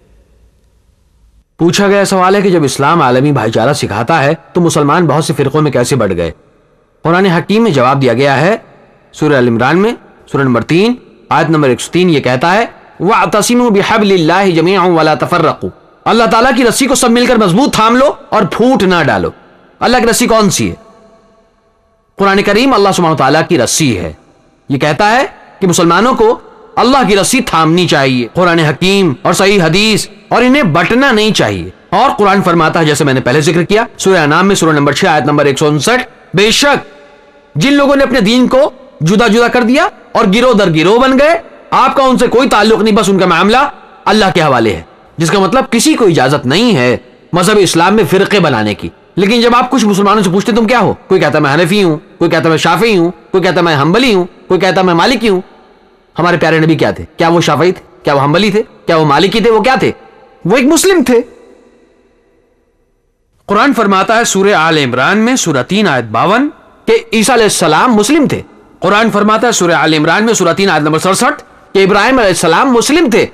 पूछा गया सवाल है कि जब इस्लाम आलमी भाईचारा सिखाता है तो मुसलमान बहुत से फिरकों में कैसे बढ़ गए। कुरान हकीम में जवाब दिया गया है सूरह अल इमरान में सूरह नंबर तीन आयत नंबर एक सौ तीन। ये कहता है वअतसिमू बिहब्लिल्लाहि जमीअन वला तफर्रकू। अल्लाह ताला की रस्सी को सब मिलकर मजबूत थाम लो और फूट ना डालो। अल्लाह की रस्सी कौन सी है? कुरान करीम अल्लाह सुब्हानहू व तआला की रस्सी है। ये कहता है कि मुसलमानों को अल्लाह की रस्सी थामनी चाहिए, कुरान हकीम और सही हदीस, और इन्हें बटना नहीं चाहिए। और कुरान फरमाता है जैसे मैंने पहले जिक्र किया सूरह अनाम में सूरह नंबर छह आयत नंबर एक सौ उनसठ, बेशक जिन लोगों ने अपने दीन को जुदा जुदा कर दिया और गिरोह दर गिरोह बन गए, आपका उनसे कोई ताल्लुक नहीं, बस उनका मामला अल्लाह के हवाले है। जिसका मतलब किसी को इजाजत नहीं है मजहब इस्लाम में फिरके बनाने की। लेकिन जब आप कुछ मुसलमानों से पूछते तुम क्या हो, कोई कहता मैं हनफी हूं, कोई कहता मैं शाफी हूं, कोई कहता मैं हंबली हूं, कोई कहता मैं मालिकी हूं। हमारे प्यारे नबी क्या थे? क्या वो शाफी थे? क्या वो हंबली थे? क्या वो मालिकी थे? वो क्या थे? वो एक मुस्लिम थे। कुरान फरमाता है सूरह आल इमरान में सूरह तीन आयत बावन कि ईसा अलैहिस्सलाम मुस्लिम थे। कुरान फरमाता है सूरह आल इमरान में सूरह तीन आयत नंबर सड़सठ कि इब्राहिम अलैहिस्सलाम मुस्लिम थे।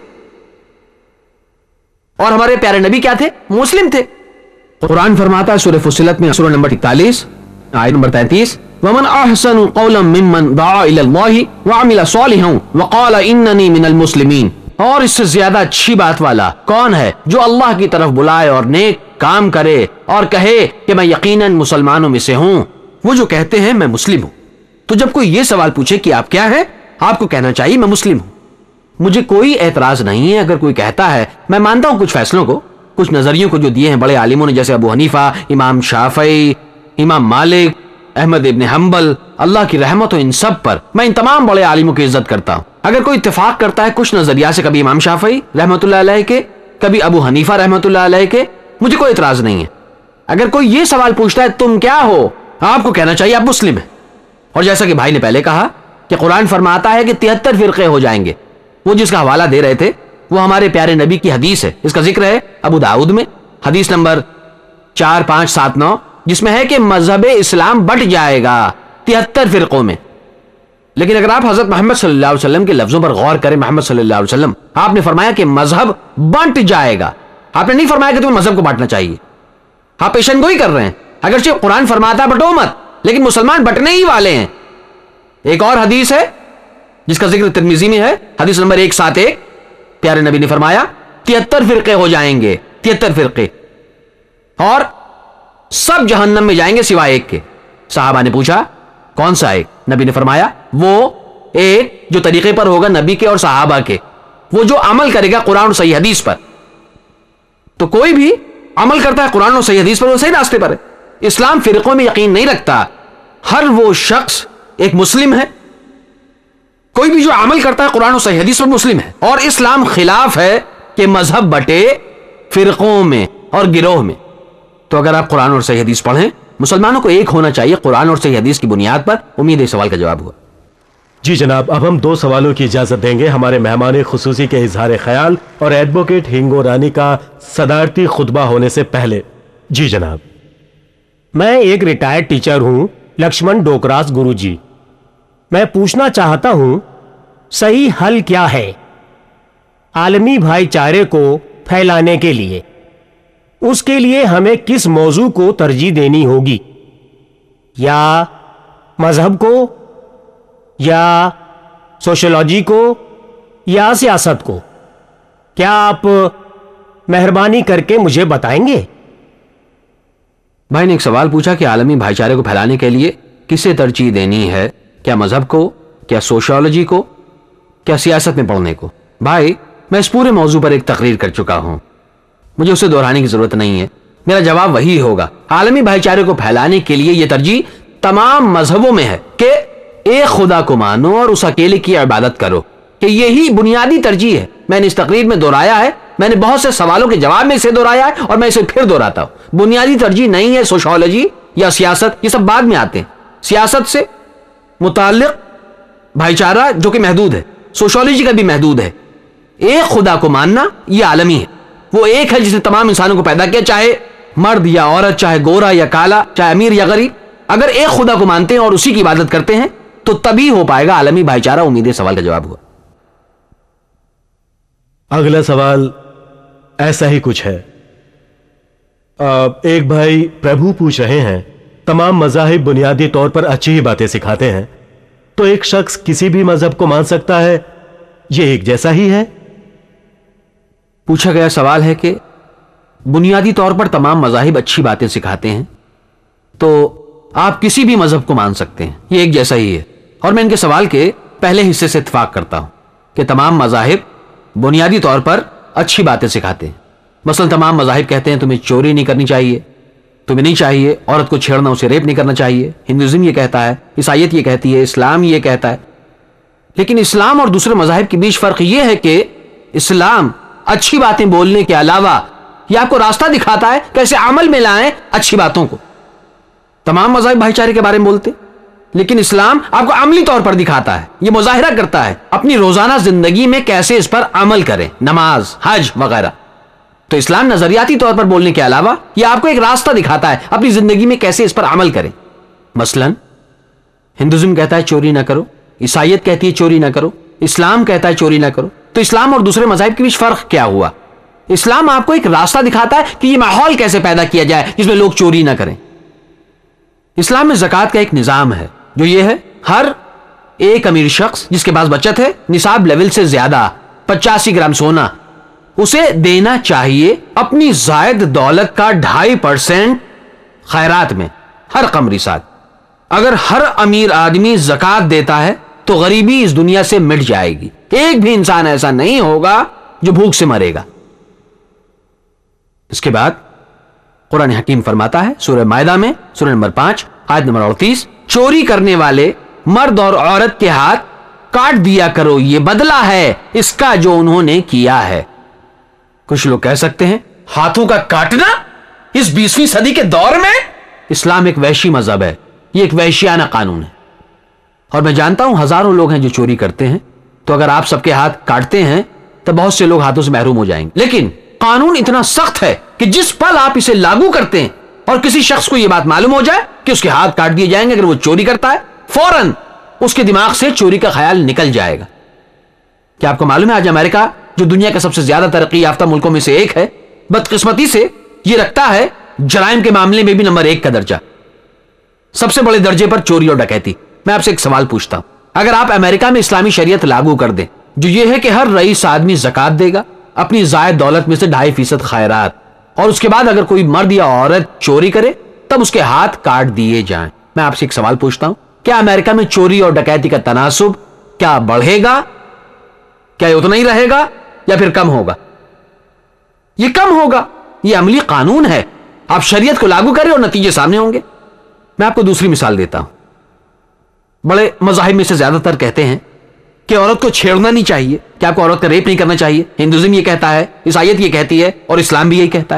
और हमारे प्यारे नबी क्या थे? मुस्लिम थे। कुरान फरमाता है सूरह फुस्सिलत में सूरह नंबर इकतालीस आयत नंबर तैंतीस वमन अहसनु कौलन मिम्मन दआ इलल्लाहि व अमिल सालिहन व क़ाल इन्ननी मिनल मुस्लिमीन। और इससे ज्यादा अच्छी बात वाला कौन है जो अल्लाह की तरफ बुलाए और नेक काम करे और कहे कि मैं यकीनन मुसलमानों में से हूं। वो जो कहते हैं मैं मुस्लिम हूं। तो जब कोई ये सवाल पूछे कि आप क्या हैं, आपको कहना चाहिए मैं मुस्लिम हूं। मुझे कोई एतराज नहीं है अगर कोई कहता है, मैं मानता हूं कुछ फैसलों को, कुछ नजरियों को जो दिए हैं बड़े आलिमों ने, जैसे अबू हनीफा, इमाम शाफई, इमाम मालिक, अहमद इब्न हंबल, अल्लाह की रहमत हो इन सब पर। मैं इन तमाम बड़े आलिमों की इज्जत करता हूं। अगर कोई इत्तेफाक करता है कुछ नजरिया से, कभी इमाम शाफई रहमतुल्लाह अलैह के, कभी अबू हनीफा रहमतुल्लाह अलैह के, मुझे कोई एतराज नहीं है। अगर कोई ये सवाल पूछता है तुम क्या हो, आपको कहना चाहिए आप मुस्लिम हैं। और जैसा कि भाई ने पहले कहा कि कुरान फरमाता है कि तिहत्तर फिरके हो जाएंगे। वो जिसका हवाला दे रहे थे वो हमारे प्यारे नबी की हदीस है। इसका जिक्र है अबू दाऊद में हदीस नंबर चार पांच सात नौ, जिसमें है कि मजहब इस्लाम बट जाएगा तिहत्तर फिरकों में। लेकिन अगर आप हजरत मोहम्मद सल्लल्लाहु अलैहि वसल्लम के लफ्जों पर गौर करें, मोहम्मद सल्लल्लाहु अलैहि वसल्लम आपने फरमाया कि मजहब बंट जाएगा। आपने नहीं फरमाया कि तुम्हें मजहब को बांटना चाहिए। आप पेशन गोई कर रहे हैं। अगर कुरान फरमाता है बटो मत, लेकिन मुसलमान बटने ही वाले हैं। एक और हदीस है जिसका जिक्र तिरमिजी में है, हदीस नंबर एक सात एक, प्यारे नबी ने फरमाया तिहत्तर फिरके हो जाएंगे, तिहत्तर फिरके, और सब जहन्नम में जाएंगे सिवाय एक के। साहबा ने पूछा कौन सा एक? नबी ने फरमाया वो एक जो तरीके पर होगा नबी के और साहबा के, वो जो अमल करेगा कुरान और सही हदीस पर। तो कोई भी अमल करता है कुरान और सही हदीस पर, वो सही रास्ते पर है। इस्लाम फिरकों में यकीन नहीं रखता। हर वो शख्स एक मुस्लिम है। कोई भी जो अमल करता है कुरान और सही हदीस पर मुस्लिम है। और इस्लाम खिलाफ है कि मजहब बटे फिरकों में और गिरोह में। तो अगर आप कुरान और सही हदीस पढ़ें मुसलमानों को एक होना चाहिए कुरान और सही हदीस की बुनियाद पर। उम्मीद है सवाल का जवाब हुआ। जी जनाब, अब हम दो सवालों की इजाजत देंगे। हमारे मेहमान खुसूसी के इजहार ख्याल और एडवोकेट हिंगो रानी का सदारती खुतबा होने से पहले। जी जनाब। मैं एक रिटायर्ड टीचर हूं, लक्ष्मण डोकरास गुरुजी। मैं पूछना चाहता हूं, सही हल क्या है आलमी भाईचारे को फैलाने के लिए? उसके लिए हमें किस मौजू को तरजीह देनी होगी? या मजहब को, या सोशलॉजी को, या सियासत को? क्या आप मेहरबानी करके मुझे बताएंगे? भाई ने एक सवाल पूछा कि आलमी भाईचारे को फैलाने के लिए किसे तरजीह देनी है, क्या मजहब को, क्या सोशियोलॉजी को, क्या सियासत में पढ़ने को? भाई मैं इस पूरे मौजू पर एक तकरीर कर चुका हूं, मुझे उसे दोहराने की जरूरत नहीं है। मेरा जवाब वही होगा, आलमी भाईचारे को फैलाने के लिए यह तरजीह तमाम मजहबों में है कि एक खुदा को मानो और उस अकेले की इबादत करो, कि यही बुनियादी तरजीह है। मैंने इस तकरीर में दोहराया है, मैंने बहुत से सवालों के जवाब में इसे दोहराया है और मैं इसे फिर दोहराता हूं। बुनियादी तरजीह नहीं है सोशियोलॉजी या सियासत, ये सब बाद में आते हैं। सियासत से मुताल्लिक भाईचारा जो कि महदूद है, सोशियोलॉजी का भी महदूद है। एक खुदा को मानना यह आलमी है, वो एक है जिसने तमाम इंसानों को पैदा किया, चाहे मर्द या औरत, चाहे गोरा या काला, चाहे अमीर या गरीब। अगर एक खुदा को मानते हैं और उसी की इबादत करते हैं तो तभी हो पाएगा आलमी भाईचारा। उम्मीद है सवाल का जवाब हुआ। अगला सवाल ऐसा ही कुछ है। आ, एक भाई प्रभु पूछ रहे हैं, तमाम मज़ाहिब बुनियादी तौर पर अच्छी ही बातें सिखाते हैं, तो एक शख्स किसी भी मजहब को मान सकता है, यह एक जैसा ही है? पूछा गया सवाल है कि बुनियादी तौर पर तमाम मज़ाहिब अच्छी बातें सिखाते हैं, तो आप किसी भी मजहब को मान सकते हैं, यह एक जैसा ही है। और मैं इनके सवाल के पहले हिस्से से इत्तेफाक करता हूं कि तमाम मज़ाहिब बुनियादी तौर पर अच्छी बातें सिखाते हैं। मसलन तमाम मज़ाहिब कहते हैं तुम्हें चोरी नहीं करनी चाहिए, तुम्हें नहीं चाहिए औरत को छेड़ना, उसे रेप नहीं करना चाहिए। हिंदुइज्म ये कहता है, ईसाईयत ये कहती है, इस्लाम ये कहता है। लेकिन इस्लाम और दूसरे मज़ाहिब के बीच फर्क यह है कि इस्लाम अच्छी बातें बोलने के अलावा यह आपको रास्ता दिखाता है कैसे अमल में लाएं अच्छी बातों को। तमाम मज़ाहिब भाईचारे के बारे में बोलते, लेकिन इस्लाम आपको अमली तौर पर दिखाता है, यह मुजाहिरा करता है अपनी रोजाना जिंदगी में कैसे इस पर अमल करें, नमाज, हज वगैरह। तो इस्लाम नजरियाती तौर पर बोलने के अलावा यह आपको एक रास्ता दिखाता है अपनी जिंदगी में कैसे इस पर अमल करें। मसलन हिंदुइज्म कहता है चोरी ना करो, ईसाईयत कहती है चोरी ना करो, इस्लाम कहता है चोरी ना करो। तो इस्लाम और दूसरे मज़ाहिब के बीच फर्क क्या हुआ? इस्लाम आपको एक रास्ता दिखाता है कि यह माहौल कैसे पैदा किया जाए जिसमें लोग चोरी ना करें। इस्लाम में ज़कात का एक निजाम है जो ये है, हर एक अमीर शख्स जिसके पास बचत है निसाब लेवल से ज्यादा पचासी ग्राम सोना, उसे देना चाहिए अपनी जायद दौलत का ढाई परसेंट खैरात में हर कमरी साल। अगर हर अमीर आदमी ज़कात देता है तो गरीबी इस दुनिया से मिट जाएगी। एक भी इंसान ऐसा नहीं होगा जो भूख से मरेगा। इसके बाद कुरान हकीम फरमाता है सूरह मायदा में सूरह नंबर पांच आयत नंबर अड़तीस, चोरी करने वाले मर्द और औरत के हाथ काट दिया करो, यह बदला है इसका जो उन्होंने किया है। कुछ लोग कह सकते हैं हाथों का काटना इस बीसवीं सदी के दौर में? इस्लाम एक वैशी मजहब है, यह एक वैश्याना कानून है। और मैं जानता हूं हजारों लोग हैं जो चोरी करते हैं, तो अगर आप सबके हाथ काटते हैं तो बहुत से लोग हाथों से महरूम हो जाएंगे। लेकिन कानून इतना सख्त है कि जिस पल आप इसे लागू करते हैं और किसी शख्स को यह बात मालूम हो जाए कि उसके हाथ काट दिए जाएंगे अगर वो चोरी करता है, फौरन उसके दिमाग से चोरी का ख्याल निकल जाएगा। क्या आपको मालूम है आज अमेरिका जो दुनिया का सबसे ज्यादा तरक्की याफ्ता मुल्कों में से एक है, बदकिस्मती से यह रखता है जराइम के मामले में भी नंबर एक का दर्जा, सबसे बड़े दर्जे पर चोरी और डकैती। मैं आपसे एक सवाल पूछता हूं, अगर आप अमेरिका में इस्लामी शरीयत लागू कर दें जो यह है कि हर रईस आदमी ज़कात देगा अपनी जायद दौलत में से ढाई फीसद खैरात, और उसके बाद अगर कोई मर्द या औरत चोरी करे तब उसके हाथ काट दिए जाएं, मैं आपसे एक सवाल पूछता हूं, क्या अमेरिका में चोरी और डकैती का तनासुब क्या बढ़ेगा? क्या ये उतना ही रहेगा या फिर कम होगा? ये कम होगा। ये अमली कानून है, आप शरीयत को लागू करें और नतीजे सामने होंगे। मैं आपको दूसरी मिसाल देता हूं। बड़े मज़ाहिब में से ज्यादातर कहते हैं कि औरत को छेड़ना नहीं चाहिए, कि आपको औरत का रेप नहीं करना चाहिए। हिंदुइज्म ये कहता है, ईसाईयत ये कहती है और इस्लाम भी यही कहता है।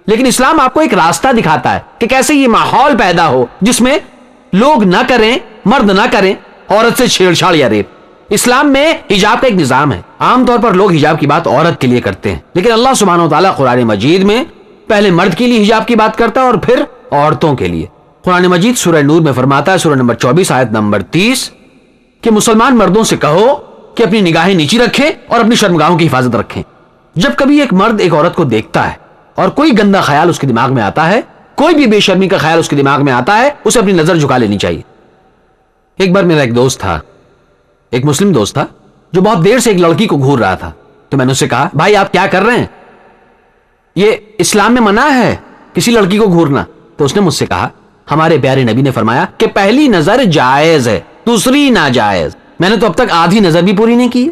لیکن اسلام آپ کو ایک راستہ دکھاتا ہے کہ کیسے یہ ماحول پیدا ہو جس میں لوگ نہ کریں، مرد نہ کریں عورت سے چھیڑ چھاڑ یا ریپ۔ اسلام میں حجاب کا ایک نظام ہے۔ عام طور پر لوگ حجاب کی بات عورت کے لیے کرتے ہیں، لیکن اللہ سبحانہ و تعالیٰ قرآن مجید میں پہلے مرد کے لیے حجاب کی بات کرتا ہے اور پھر عورتوں کے لیے۔ قرآن مجید سورہ نور میں فرماتا ہے، سورہ نمبر چوبیس آیت نمبر تیس، کہ مسلمان مردوں سے کہو کہ اپنی نگاہیں نیچی رکھیں اور اپنی شرمگاہوں کی حفاظت رکھیں۔ جب کبھی ایک مرد ایک عورت کو دیکھتا ہے اور کوئی گندا خیال اس کے دماغ میں آتا ہے، کوئی بھی بے شرمی کا خیال اس کے دماغ میں آتا ہے، اسے اپنی نظر جھکا لینی چاہیے۔ ایک بار میرا ایک دوست تھا، ایک مسلم دوست تھا، جو بہت دیر سے ایک لڑکی کو گھور رہا تھا۔ تو میں نے اسے کہا، بھائی آپ کیا کر رہے ہیں؟ یہ اسلام میں منع ہے کسی لڑکی کو گھورنا۔ تو اس نے مجھ سے کہا، ہمارے پیارے نبی نے فرمایا کہ پہلی نظر جائز ہے، دوسری ناجائز۔ میں نے تو اب تک آدھی نظر بھی پوری نہیں کی۔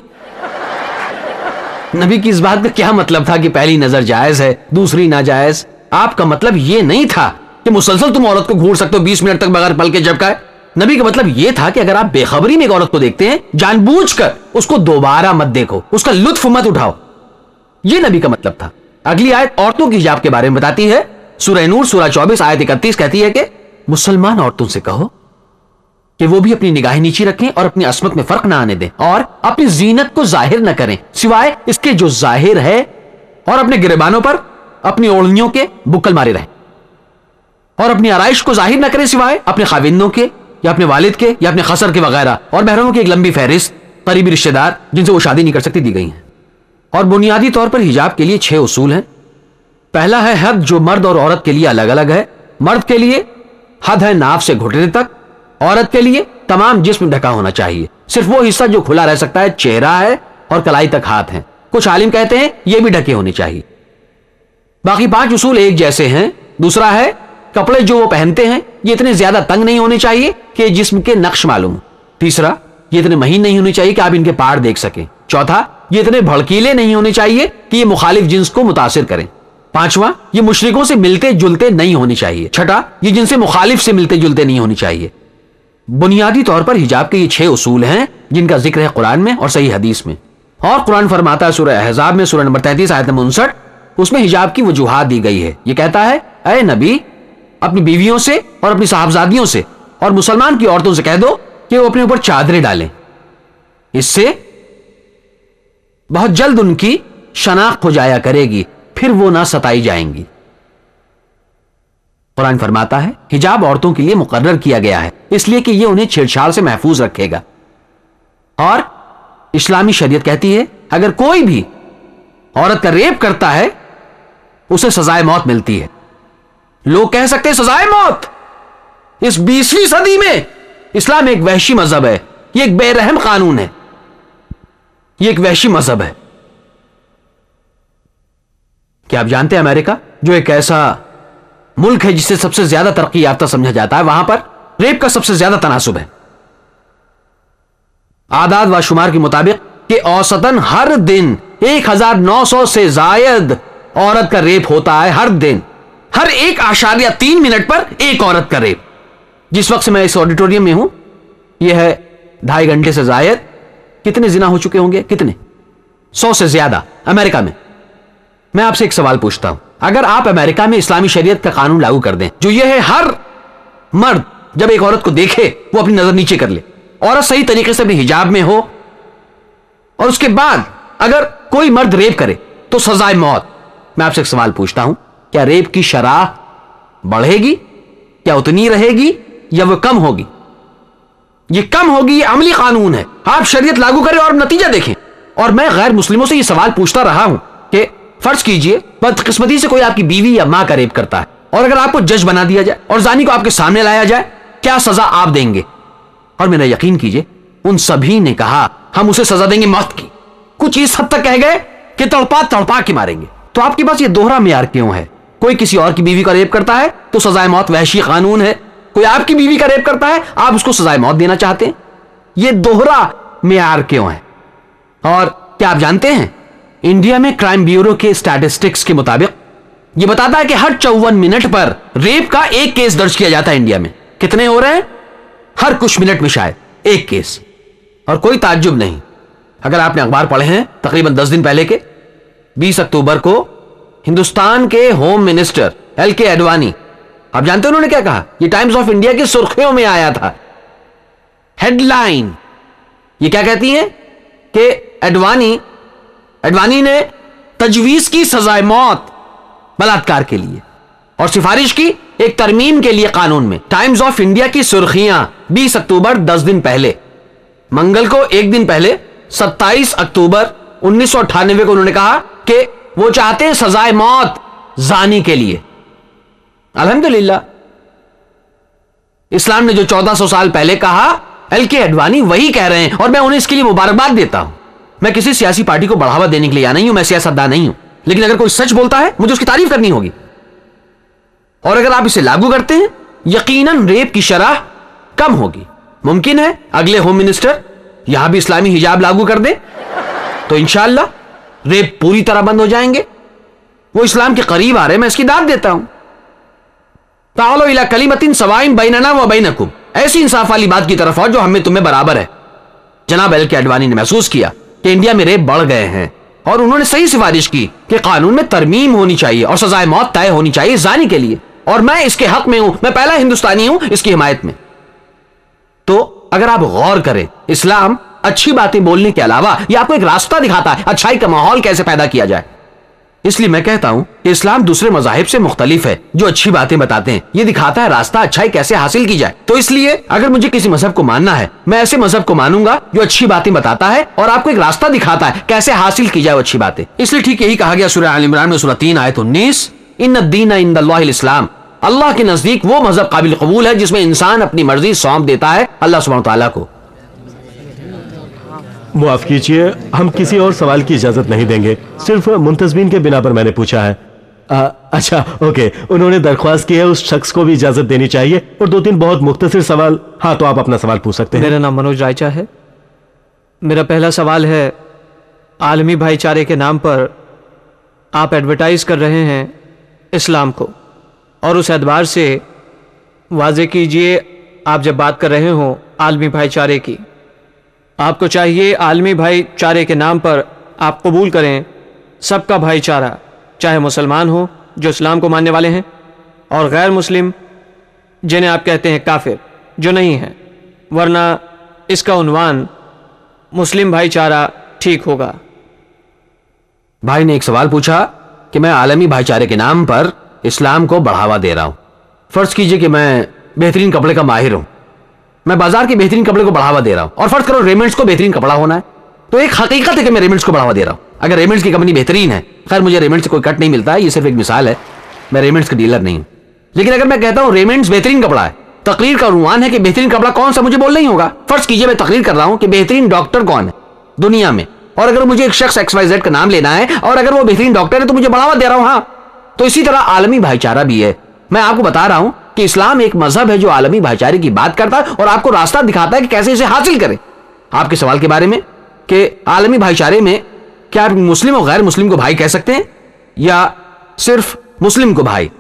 نبی کی اس بات کا کیا مطلب تھا کہ پہلی نظر جائز ہے دوسری ناجائز؟ آپ کا مطلب یہ نہیں تھا کہ مسلسل تم عورت کو گھور سکتے ہو بیس منٹ تک بغیر پل کے جھپکائے۔ نبی کا مطلب یہ تھا کہ اگر آپ بے خبری میں ایک عورت کو دیکھتے ہیں، جان بوجھ کر اس کو دوبارہ مت دیکھو، اس کا لطف مت اٹھاؤ۔ یہ نبی کا مطلب تھا۔ اگلی آیت عورتوں کی حجاب کے بارے میں بتاتی ہے۔ سورہ نور سورہ چوبیس آیت اکتیس کہتی ہے کہ مسلمان عورتوں سے کہو کہ وہ بھی اپنی نگاہیں نیچی رکھیں اور اپنی عصمت میں فرق نہ آنے دیں، اور اپنی زینت کو ظاہر نہ کریں سوائے اس کے جو ظاہر ہے، اور اپنے گریبانوں پر اپنی اوڑھنیوں کے بکل مارے رہیں، اور اپنی آرائش کو ظاہر نہ کریں سوائے اپنے خاوندوں کے یا اپنے والد کے یا اپنے خسر کے وغیرہ، اور محرموں کی ایک لمبی فہرست قریبی رشتہ دار جن سے وہ شادی نہیں کر سکتی دی گئی ہیں۔ اور بنیادی طور پر حجاب کے لیے چھ اصول ہیں۔ پہلا ہے حد، جو مرد اور عورت کے لیے الگ الگ ہے۔ مرد کے لیے حد ہے ناف سے گھٹنے تک، عورت کے لیے تمام جسم ڈھکا ہونا چاہیے، صرف وہ حصہ جو کھلا رہ سکتا ہے چہرہ ہے اور کلائی تک ہاتھ ہیں۔ کچھ عالم کہتے ہیں یہ بھی ڈھکے ہونے چاہیے۔ باقی پانچ اصول ایک جیسے ہیں۔ دوسرا ہے کپڑے جو وہ پہنتے ہیں یہ اتنے زیادہ تنگ نہیں ہونے چاہیے کہ جسم کے نقش معلوم ہو۔ تیسرا، یہ اتنے مہین نہیں ہونے چاہیے کہ آپ ان کے پاڑ دیکھ سکیں۔ چوتھا، یہ اتنے بھڑکیلے نہیں ہونے چاہیے کہ یہ مخالف جنس کو متاثر کریں۔ پانچواں، یہ مشرکوں سے ملتے جلتے نہیں ہونے چاہیے۔ چھٹا، یہ جن سے مخالف سے ملتے جلتے نہیں ہونے چاہیے۔ بنیادی طور پر حجاب کے یہ چھ اصول ہیں جن کا ذکر ہے قرآن میں اور صحیح حدیث میں۔ اور قرآن فرماتا ہے سورہ احزاب میں سورہ نمبر تینتیس آیت نمبر انسٹھ، اس میں حجاب کی وجوہات دی گئی ہے۔ یہ کہتا ہے، اے نبی اپنی بیویوں سے اور اپنی صاحبزادیوں سے اور مسلمان کی عورتوں سے کہہ دو کہ وہ اپنے اوپر چادریں ڈالیں، اس سے بہت جلد ان کی شناخت ہو جایا کرے گی، پھر وہ نہ ستائی جائیں گی۔ قرآن فرماتا ہے حجاب عورتوں کے لیے مقرر کیا گیا ہے اس لیے کہ یہ انہیں چھیڑ چھاڑ سے محفوظ رکھے گا۔ اور اسلامی شریعت کہتی ہے اگر کوئی بھی عورت کا ریپ کرتا ہے اسے سزائے موت ملتی ہے۔ لوگ کہہ سکتے ہیں سزائے موت؟ اس بیسویں صدی میں اسلام ایک وحشی مذہب ہے، یہ ایک بے رحم قانون ہے، یہ ایک وحشی مذہب ہے۔ کیا آپ جانتے ہیں امریکہ جو ایک ایسا ملک ہے جسے سب سے زیادہ ترقی یافتہ سمجھا جاتا ہے، وہاں پر ریپ کا سب سے زیادہ تناسب ہے۔ اعداد و شمار کے مطابق کہ اوسطاً ہر دن ایک ہزار نو سو سے زائد عورت کا ریپ ہوتا ہے، ہر دن، ہر ایک اشاریہ تین منٹ پر ایک عورت کا ریپ۔ جس وقت سے میں اس آڈیٹوریم میں ہوں یہ ہے ڈھائی گھنٹے سے زائد، کتنے زنا ہو چکے ہوں گے؟ کتنے؟ سو سے زیادہ امریکہ میں۔ میں آپ سے ایک سوال پوچھتا ہوں، اگر آپ امریکہ میں اسلامی شریعت کا قانون لاگو کر دیں جو یہ ہے ہر مرد جب ایک عورت کو دیکھے وہ اپنی نظر نیچے کر لے، عورت صحیح طریقے سے اپنے حجاب میں ہو، اور اس کے بعد اگر کوئی مرد ریپ کرے تو سزائے موت، میں آپ سے ایک سوال پوچھتا ہوں، کیا ریپ کی شرح بڑھے گی؟ کیا اتنی رہے گی یا وہ کم ہوگی؟ یہ کم ہوگی، یہ عملی قانون ہے۔ آپ شریعت لاگو کریں اور نتیجہ دیکھیں۔ اور میں غیر مسلموں سے یہ سوال پوچھتا رہا ہوں کہ فرض کیجئے بدقسمتی سے کوئی آپ کی بیوی یا ماں کا ریپ کرتا ہے، اور اگر آپ کو جج بنا دیا جائے اور زانی کو آپ کے سامنے لایا جائے، کیا سزا آپ دیں گے؟ اور میرا یقین کیجئے ان سبھی نے کہا ہم اسے سزا دیں گے موت کی۔ کچھ اس حد تک کہہ گئے کہ تڑپا تڑپا کے ماریں گے۔ تو آپ کے پاس یہ دوہرا معیار کیوں ہے؟ کوئی کسی اور کی بیوی کا ریپ کرتا ہے تو سزائے موت وحشی قانون ہے، کوئی آپ کی بیوی کا ریپ کرتا ہے آپ اس کو سزائے موت دینا چاہتے ہیں، یہ دوہرا معیار کیوں ہے؟ اور کیا آپ جانتے ہیں انڈیا میں کرائم بیورو کے اسٹیٹسٹکس کے مطابق یہ بتاتا ہے کہ ہر چون منٹ پر ریپ کا ایک کیس درج کیا جاتا ہے انڈیا میں۔ کتنے ہو رہے ہیں؟ ہر کچھ منٹ میں شاید ایک کیس۔ اور کوئی تعجب نہیں، اگر آپ نے اخبار پڑھے ہیں تقریباً دس دن پہلے کے بیس اکتوبر کو ہندوستان کے ہوم منسٹر ایل کے اڈوانی، آپ جانتے ہیں انہوں نے کیا کہا؟ یہ ٹائمز آف انڈیا کی سرخیوں میں آیا تھا. ہیڈ لائن یہ کیا کہتی ہیں کہ اڈوانی اڈوانی نے تجویز کی سزائے موت بلاತ್ಕಾರ کے لیے اور سفارش کی ایک ترمیم کے لیے قانون میں. ٹائمز آف انڈیا کی سرخیاں بیس اکتوبر دس دن پہلے، منگل کو ایک دن پہلے ستائیس اکتوبر انیس سو اٹھانوے کو انہوں نے کہا کہ وہ چاہتے ہیں سزائے موت زانی کے لیے. الحمدللہ اسلام نے جو چودہ سو سال پہلے کہا ایل کے اڈوانی وہی کہہ رہے ہیں، اور میں انہیں اس کے لیے مبارکباد دیتا ہوں. میں کسی سیاسی پارٹی کو بڑھاوا دینے کے لیے آیا نہیں ہوں، میں سیاستدان نہیں ہوں، لیکن اگر کوئی سچ بولتا ہے مجھے اس کی تعریف کرنی ہوگی، اور اگر آپ اسے لاگو کرتے ہیں یقیناً ریپ کی شرح کم ہوگی. ممکن ہے اگلے ہوم منسٹر یہاں بھی اسلامی حجاب لاگو کر دیں تو انشاءاللہ ریپ پوری طرح بند ہو جائیں گے. وہ اسلام کے قریب آ رہے ہیں، میں اس کی داد دیتا ہوں. تعالوا الی کلمۃ سواء بیننا و بینکم، ایسی انصاف والی بات کی طرف آؤ جو ہم میں تمہیں برابر ہے. جناب ایل کے اڈوانی نے محسوس کیا کہ انڈیا میں ریپ بڑھ گئے ہیں، اور انہوں نے صحیح سفارش کی کہ قانون میں ترمیم ہونی چاہیے اور سزائے موت طے ہونی چاہیے زانی کے لیے، اور میں اس کے حق میں ہوں، میں پہلا ہندوستانی ہوں اس کی حمایت میں. تو اگر آپ غور کریں، اسلام اچھی باتیں بولنے کے علاوہ یہ آپ کو ایک راستہ دکھاتا ہے اچھائی کا ماحول کیسے پیدا کیا جائے. اس لیے میں کہتا ہوں کہ اسلام دوسرے مذاہب سے مختلف ہے جو اچھی باتیں بتاتے ہیں، یہ دکھاتا ہے راستہ اچھائی کیسے حاصل کی جائے. تو اس لیے اگر مجھے کسی مذہب کو ماننا ہے میں ایسے مذہب کو مانوں گا جو اچھی باتیں بتاتا ہے اور آپ کو ایک راستہ دکھاتا ہے کیسے حاصل کی جائے وہ اچھی باتیں. اس لیے ٹھیک یہی کہا گیا سورہ آل عمران میں سورہ تین آیت انیس، ان الدین عند اللہ الاسلام، اللہ کے نزدیک وہ مذہب قابل قبول ہے جس میں انسان اپنی مرضی سونپ دیتا ہے اللہ سبحانہ تعالیٰ کو. معاف کیجیے، ہم کسی اور سوال کی اجازت نہیں دیں گے، صرف منتظمین کے بنا پر میں نے پوچھا ہے. آ, اچھا اوکے، انہوں نے درخواست کی ہے اس شخص کو بھی اجازت دینی چاہیے، اور دو تین بہت مختصر سوال. ہاں تو آپ اپنا سوال پوچھ سکتے ہیں. میرا نام منوج رائچا ہے. میرا پہلا سوال ہے، عالمی بھائی چارے کے نام پر آپ ایڈورٹائز کر رہے ہیں اسلام کو، اور اس اعتبار سے واضح کیجئے آپ جب بات کر رہے ہوں عالمی بھائی چارے کی، آپ کو چاہیے عالمی بھائی چارے کے نام پر آپ قبول کریں سب کا بھائی چارہ، چاہے مسلمان ہوں جو اسلام کو ماننے والے ہیں، اور غیر مسلم جنہیں آپ کہتے ہیں کافر جو نہیں ہیں، ورنہ اس کا عنوان مسلم بھائی چارہ ٹھیک ہوگا. بھائی نے ایک سوال پوچھا کہ میں عالمی بھائی چارے کے نام پر اسلام کو بڑھاوا دے رہا ہوں. فرض کیجئے کہ میں بہترین کپڑے کا ماہر ہوں، میں بازار کے بہترین کپڑے کو بڑھاوا دے رہا ہوں، اور فرض کرو ریمنڈس کو بہترین کپڑا ہونا ہے، تو ایک حقیقت ہے کہ میں ریمنڈس کو بڑھاوا دے رہا ہوں. اگر ریمنڈس کی کمپنی بہترین ہے، خیر مجھے ریمنڈس سے کوئی کٹ نہیں ملتا ہے، یہ صرف ایک مثال ہے، میں ریمنڈس کا ڈیلر نہیں ہوں، لیکن اگر میں کہتا ہوں ریمنڈس بہترین کپڑا ہے، تقریر کا عنوان ہے کہ بہترین کپڑا کون سا، مجھے بولنا ہی ہوگا. فرض کیجئے میں تقریر کر رہا ہوں کہ بہترین ڈاکٹر کون ہے دنیا میں، اور اگر مجھے ایک شخص ایکس وائی زیڈ کا نام لینا ہے اور اگر وہ بہترین ڈاکٹر ہے تو مجھے بڑھاوا دے رہا ہوں. ہاں تو اسی طرح عالمی بھائی چارہ بھی ہے. میں آپ کو بتا رہا ہوں کہ اسلام ایک مذہب ہے جو عالمی بھائی چارے کی بات کرتا ہے اور آپ کو راستہ دکھاتا ہے کہ کیسے اسے حاصل کریں. آپ کے سوال کے بارے میں کہ عالمی بھائی چارے میں کیا آپ مسلم اور غیر مسلم کو بھائی کہہ سکتے ہیں یا صرف مسلم کو بھائی؟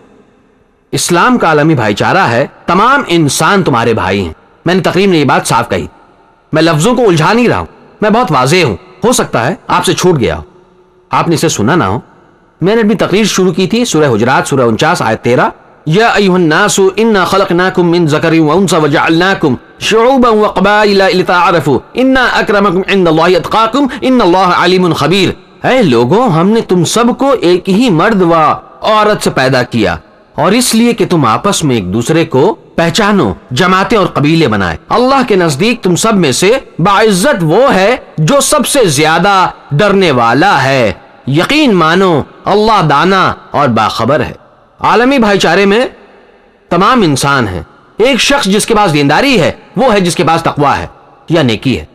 اسلام کا عالمی بھائی چارہ ہے تمام انسان تمہارے بھائی ہیں. میں نے تقریر میں یہ بات صاف کہی، میں لفظوں کو الجھا نہیں رہا ہوں، میں بہت واضح ہوں. ہو سکتا ہے آپ سے چھوٹ گیا ہو، آپ نے اسے سنا نہ ہو. میں نے اپنی تقریر شروع کی تھی سورہ حجرات سورہ انچاس آیت تیرہ، یا ایھا الناس انا خلقناکم من ذکر وانثى وجعلناکم شعوبا وقبائل لتعارفوا ان اکرمکم عند اللہ اتقاکم ان اللہ علیم خبیر. اے لوگوں، ہم نے تم سب کو ایک ہی مرد و عورت سے پیدا کیا، اور اس لیے کہ تم آپس میں ایک دوسرے کو پہچانو، جماعتیں اور قبیلے بنائے. اللہ کے نزدیک تم سب میں سے باعزت وہ ہے جو سب سے زیادہ ڈرنے والا ہے. یقین مانو اللہ دانا اور باخبر ہے. عالمی بھائی چارے میں تمام انسان ہیں. ایک شخص جس کے پاس دینداری ہے وہ ہے جس کے پاس تقویٰ ہے یا نیکی ہے.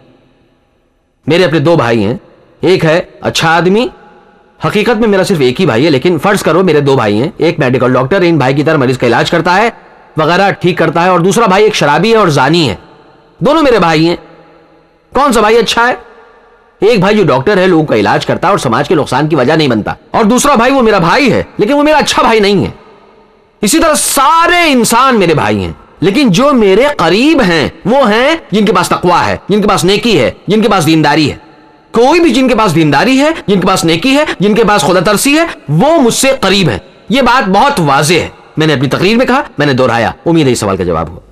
میرے اپنے دو بھائی ہیں، ایک ہے اچھا آدمی، حقیقت میں میرا صرف ایک ہی بھائی ہے، لیکن فرض کرو میرے دو بھائی ہیں، ایک میڈیکل ڈاکٹر ان بھائی کی طرح مریض کا علاج کرتا ہے وغیرہ ٹھیک کرتا ہے، اور دوسرا بھائی ایک شرابی ہے اور زانی ہے. دونوں میرے بھائی ہیں. کون سا بھائی اچھا ہے؟ ایک بھائی جو ڈاکٹر ہے، لوگوں کا علاج کرتا ہے اور سماج کے نقصان کی وجہ نہیں بنتا، اور دوسرا بھائی وہ میرا بھائی ہے لیکن وہ میرا اچھا بھائی نہیں ہے. اسی طرح سارے انسان میرے بھائی ہیں، لیکن جو میرے قریب ہیں وہ ہیں جن کے پاس تقویٰ ہے، جن کے پاس نیکی ہے، جن کے پاس دینداری ہے. کوئی بھی جن کے پاس دینداری ہے، جن کے پاس نیکی ہے، جن کے پاس خدا ترسی ہے، وہ مجھ سے قریب ہے. یہ بات بہت واضح ہے. میں نے اپنی تقریر میں کہا، میں نے دہرایا. امید ہے اس سوال کا جواب ہوا.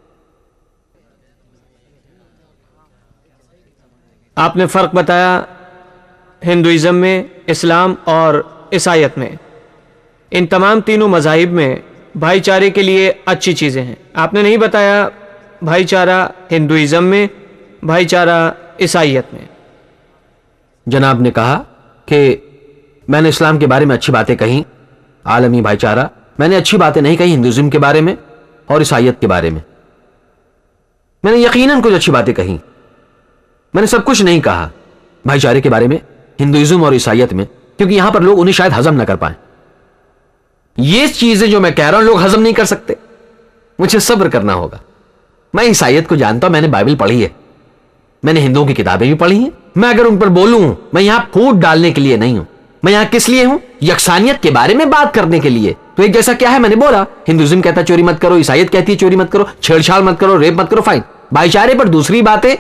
آپ نے فرق بتایا ہندوازم میں، اسلام اور عیسائیت میں. ان تمام تینوں مذاہب میں بھائی چارے کے لیے اچھی چیزیں ہیں. آپ نے نہیں بتایا بھائی چارہ ہندوازم میں، بھائی چارہ عیسائیت میں. جناب نے کہا کہ میں نے اسلام کے بارے میں اچھی باتیں کہیں، عالمی بھائی چارہ. میں نے اچھی باتیں نہیں کہیں ہندوازم کے بارے میں اور عیسائیت کے بارے میں. میں نے یقیناً کچھ اچھی باتیں کہیں. میں نے سب کچھ نہیں کہا بھائی چارے کے بارے میں ہندوازم اور عیسائیت میں، کیونکہ یہاں پر لوگ انہیں شاید ہضم نہ کر پائیں. یہ چیزیں جو میں کہہ رہا ہوں لوگ ہضم نہیں کر سکتے. مجھے صبر کرنا ہوگا. میں عیسائیت کو جانتا ہوں، میں نے بائبل پڑھی ہے، میں نے ہندوؤں کی کتابیں بھی پڑھی ہیں. میں اگر ان پر بولوں، میں یہاں پھوٹ ڈالنے کے لیے نہیں ہوں. میں یہاں کس لیے ہوں؟ یکسانیت کے بارے میں بات کرنے کے لیے. تو ایک جیسا کیا ہے میں نے بولا. ہندوازم کہتا ہے چوری مت کرو، عیسائیت کہتی ہے چوری مت کرو، چھیڑ چھاڑ مت کرو، ریپ مت کرو. فائن. بھائی چارے پر دوسری باتیں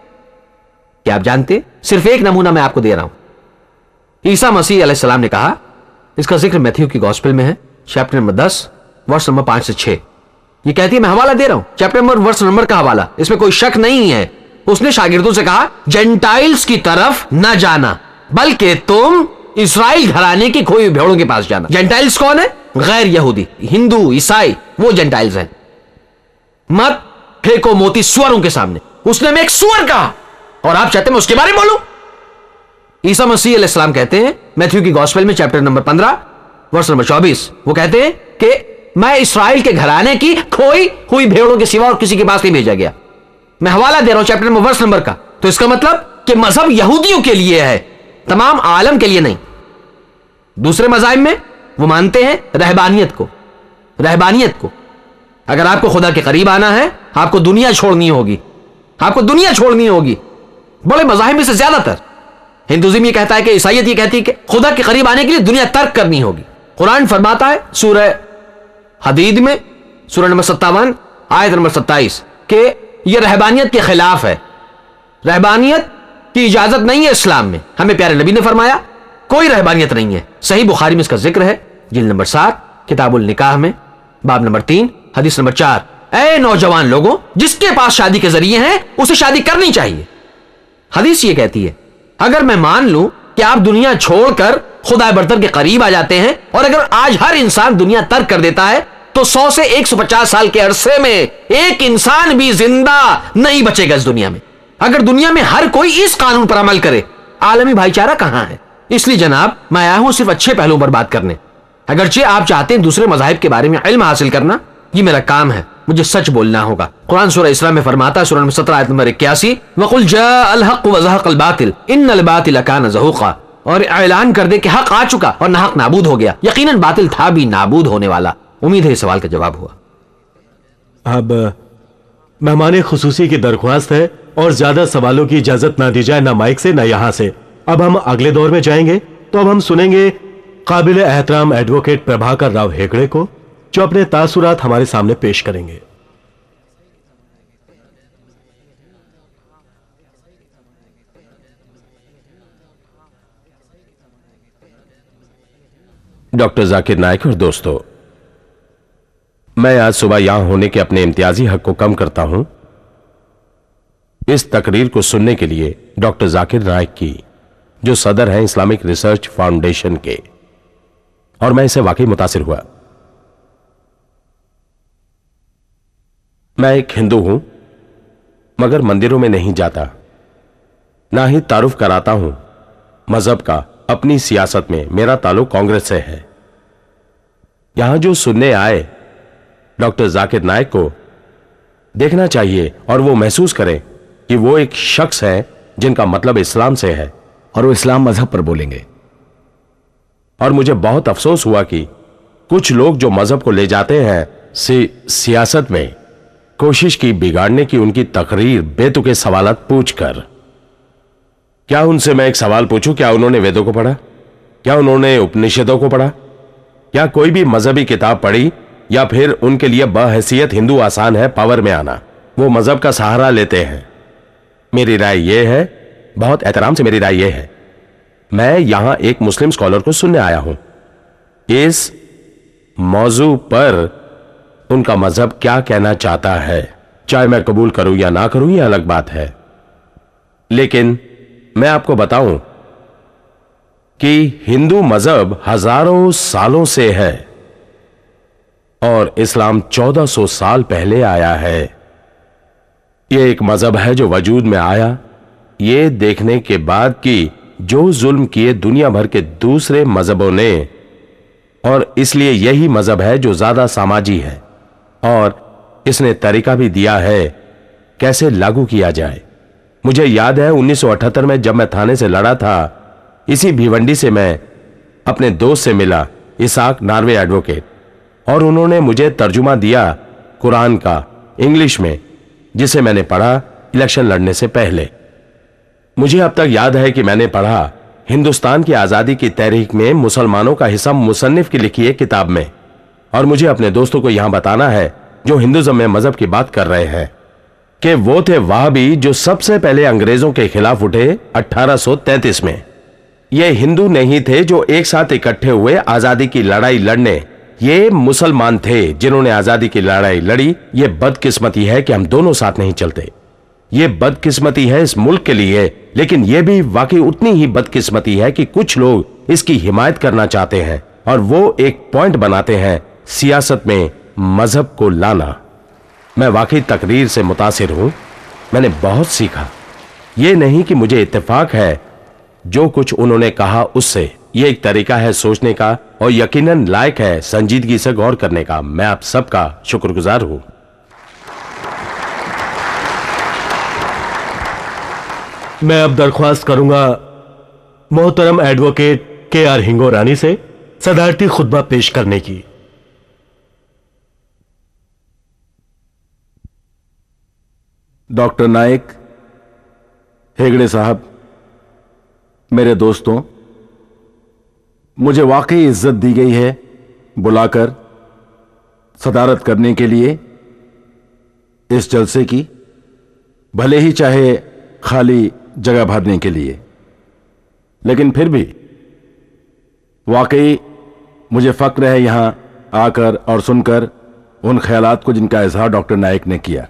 کیا آپ جانتے؟ صرف ایک نمونہ میں آپ کو دے رہا ہوں. عیسیٰ مسیح علیہ السلام نے کہا، اس کا ذکر میتھیو کی گوسپل میں ہے، چیپٹر نمبر دس ورس نمبر پانچ سے چھ. یہ کہتی ہے، میں حوالہ دے رہا ہوں، چیپٹر نمبر ورس نمبر کا حوالہ، اس میں کوئی شک نہیں ہے. اس نے شاگردوں سے کہا، جینٹائلز کی طرف نہ جانا بلکہ تم اسرائیل گھرانے کی کھوئی ہوئی بھیڑوں کے پاس جانا. جینٹائلز کون ہے؟ غیر یہودی، ہندو، عیسائی، وہ جینٹائلز ہیں. مت پھینکو موتی سوروں کے سامنے. اس نے میں ایک سور کہا اور آپ چاہتے ہیں میں اس کے بارے میں بولوں؟ عیسیٰ مسیح علیہ السلام کہتے ہیں میتھیو کی گوسپل میں چیپٹر نمبر پندرہ ورس نمبر چوبیس، وہ کہتے ہیں کہ میں اسرائیل کے گھرانے کی کھوئی ہوئی بھیڑوں کے سوا اور کسی کے پاس نہیں بھیجا گیا. میں حوالہ دے رہا ہوں چیپٹر نمبر ورس نمبر کا. تو اس کا مطلب کہ مذہب یہودیوں کے لیے ہے، تمام عالم کے لیے نہیں. دوسرے مذاہب میں وہ مانتے ہیں رہبانیت کو. رہبانیت کو اگر آپ کو خدا کے قریب آنا ہے، آپ کو دنیا چھوڑنی ہوگی. آپ کو دنیا چھوڑنی ہوگی. بڑے مذاہب میں سے زیادہ تر ہندوازم یہ کہتا ہے کہ عیسائیت یہ کہتی ہے کہ خدا کے قریب آنے کے لیے دنیا ترک کرنی ہوگی. قرآن فرماتا ہے سورہ حدید میں سورہ نمبر ستاون آیت نمبر ستائیس کہ یہ رہبانیت کے خلاف ہے. رہبانیت کی اجازت نہیں ہے اسلام میں. ہمیں پیارے نبی نے فرمایا کوئی رہبانیت نہیں ہے. صحیح بخاری میں اس کا ذکر ہے، جلد نمبر سات کتاب النکاح میں باب نمبر تین حدیث نمبر چار. اے نوجوان لوگوں، جس کے پاس شادی کے ذریعے ہیں اسے شادی کرنی چاہیے. حدیث یہ کہتی ہے اگر میں مان لوں کہ آپ دنیا چھوڑ کر خدا برتر کے قریب آ جاتے ہیں، اور اگر آج ہر انسان دنیا ترک کر دیتا ہے، تو سو سے ایک سو پچاس سال کے عرصے میں ایک انسان بھی زندہ نہیں بچے گا اس دنیا میں. اگر دنیا میں ہر کوئی اس قانون پر عمل کرے، عالمی بھائی چارہ کہاں ہے؟ اس لیے جناب میں آیا ہوں صرف اچھے پہلوؤں پر بات کرنے. اگرچہ آپ چاہتے ہیں دوسرے مذاہب کے بارے میں علم حاصل کرنا، یہ میرا کام ہے، مجھے سچ بولنا ہوگا. قرآن سورہ اسراء میں فرماتا ہے، سورہ نمبر سترہ آیت نمبر اکیاسی، وَقُلْ جَاءَ الْحَقُّ وَزَهَقَ الْبَاطِلُ إِنَّ الْبَاطِلَ كَانَ زَهُوقًا. اور اعلان کر دے کہ حق آ چکا اور ناحق نابود ہو گیا. یقیناً باطل تھا بھی نابود ہونے والا. امید ہے اس سوال کا جواب ہوا. اب مہمان خصوصی کی درخواست ہے اور زیادہ سوالوں کی اجازت نہ دی جائے، نہ مائک سے نہ یہاں سے. اب ہم اگلے دور میں جائیں گے تو اب ہم سنیں گے قابل احترام ایڈوکیٹ پربھاکر راؤ ہیگڑے کو، جو اپنے تاثرات ہمارے سامنے پیش کریں گے. ڈاکٹر ذاکر نائک اور دوستو، میں آج صبح یہاں ہونے کے اپنے امتیازی حق کو کم کرتا ہوں اس تقریر کو سننے کے لیے ڈاکٹر ذاکر نائک کی، جو صدر ہیں اسلامک ریسرچ فاؤنڈیشن کے، اور میں اسے واقعی متاثر ہوا. میں ایک ہندو ہوں، مگر مندروں میں نہیں جاتا، نہ ہی تعارف کراتا ہوں مذہب کا. اپنی سیاست میں میرا تعلق کانگریس سے ہے. یہاں جو سننے آئے ڈاکٹر ذاکر نائک کو دیکھنا چاہیے اور وہ محسوس کریں کہ وہ ایک شخص ہیں جن کا مطلب اسلام سے ہے، اور وہ اسلام مذہب پر بولیں گے. اور مجھے بہت افسوس ہوا کہ کچھ لوگ جو مذہب کو لے جاتے ہیں سی سیاست میں کوشش کی بگاڑنے کی ان کی تقریر بے تکے سوالات پوچھ کر. کیا ان سے میں ایک سوال پوچھوں، کیا انہوں نے ویدوں کو پڑھا؟ کیا انہوں نے اپنشدوں کو پڑھا؟ کیا کوئی بھی مذہبی کتاب پڑھی؟ یا پھر ان کے لیے بحیثیت ہندو آسان ہے پاور میں آنا، وہ مذہب کا سہارا لیتے ہیں؟ میری رائے یہ ہے بہت احترام سے میری رائے یہ ہے، میں یہاں ایک مسلم اسکالر کو سننے آیا ہوں، اس موضوع پر ان کا مذہب کیا کہنا چاہتا ہے، چاہے میں قبول کروں یا نہ کروں یہ الگ بات ہے، لیکن میں آپ کو بتاؤں کہ ہندو مذہب ہزاروں سالوں سے ہے اور اسلام چودہ سو سال پہلے آیا ہے۔ یہ ایک مذہب ہے جو وجود میں آیا یہ دیکھنے کے بعد کہ جو ظلم کیے دنیا بھر کے دوسرے مذہبوں نے، اور اس لیے یہی مذہب ہے جو زیادہ سماجی ہے، اور اس نے طریقہ بھی دیا ہے کیسے لاگو کیا جائے۔ مجھے یاد ہے انیس سو اٹھہتر میں جب میں تھانے سے لڑا تھا، اسی بھیونڈی سے میں اپنے دوست سے ملا، اسحاق ناروے ایڈوکیٹ، اور انہوں نے مجھے ترجمہ دیا قرآن کا انگلش میں، جسے میں نے پڑھا الیکشن لڑنے سے پہلے۔ مجھے اب تک یاد ہے کہ میں نے پڑھا ہندوستان کی آزادی کی تحریک میں مسلمانوں کا حصہ مصنف کی لکھی ہے کتاب میں، اور مجھے اپنے دوستوں کو یہاں بتانا ہے جو ہندوازم میں مذہب کی بات کر رہے ہیں کہ وہ تھے وہابی جو سب سے پہلے انگریزوں کے خلاف اٹھے اٹھارہ سو تینتیس میں۔ یہ ہندو نہیں تھے جو ایک ساتھ اکٹھے ہوئے آزادی کی لڑائی لڑنے، یہ مسلمان تھے جنہوں نے آزادی کی لڑائی لڑی۔ یہ بدقسمتی ہے کہ ہم دونوں ساتھ نہیں چلتے، یہ بدقسمتی ہے اس ملک کے لیے، لیکن یہ بھی واقعی اتنی ہی بدقسمتی ہے کہ کچھ لوگ اس کی حمایت کرنا چاہتے ہیں اور وہ ایک پوائنٹ بناتے ہیں سیاست میں مذہب کو لانا۔ میں واقعی تقریر سے متاثر ہوں، میں نے بہت سیکھا۔ یہ نہیں کہ مجھے اتفاق ہے جو کچھ انہوں نے کہا اس سے، یہ ایک طریقہ ہے سوچنے کا اور یقیناً لائق ہے سنجیدگی سے غور کرنے کا۔ میں آپ سب کا شکر گزار ہوں۔ میں اب درخواست کروں گا محترم ایڈوکیٹ کے آر ہنگو رانی سے صدارتی خطبہ پیش کرنے کی۔ ڈاکٹر نائک، ہیگڑے صاحب، میرے دوستوں، مجھے واقعی عزت دی گئی ہے بلا کر صدارت کرنے کے لیے اس جلسے کی، بھلے ہی چاہے خالی جگہ بھرنے کے لیے، لیکن پھر بھی واقعی مجھے فخر ہے یہاں آ کر اور سن کر ان خیالات کو جن کا اظہار ڈاکٹر نائک نے کیا۔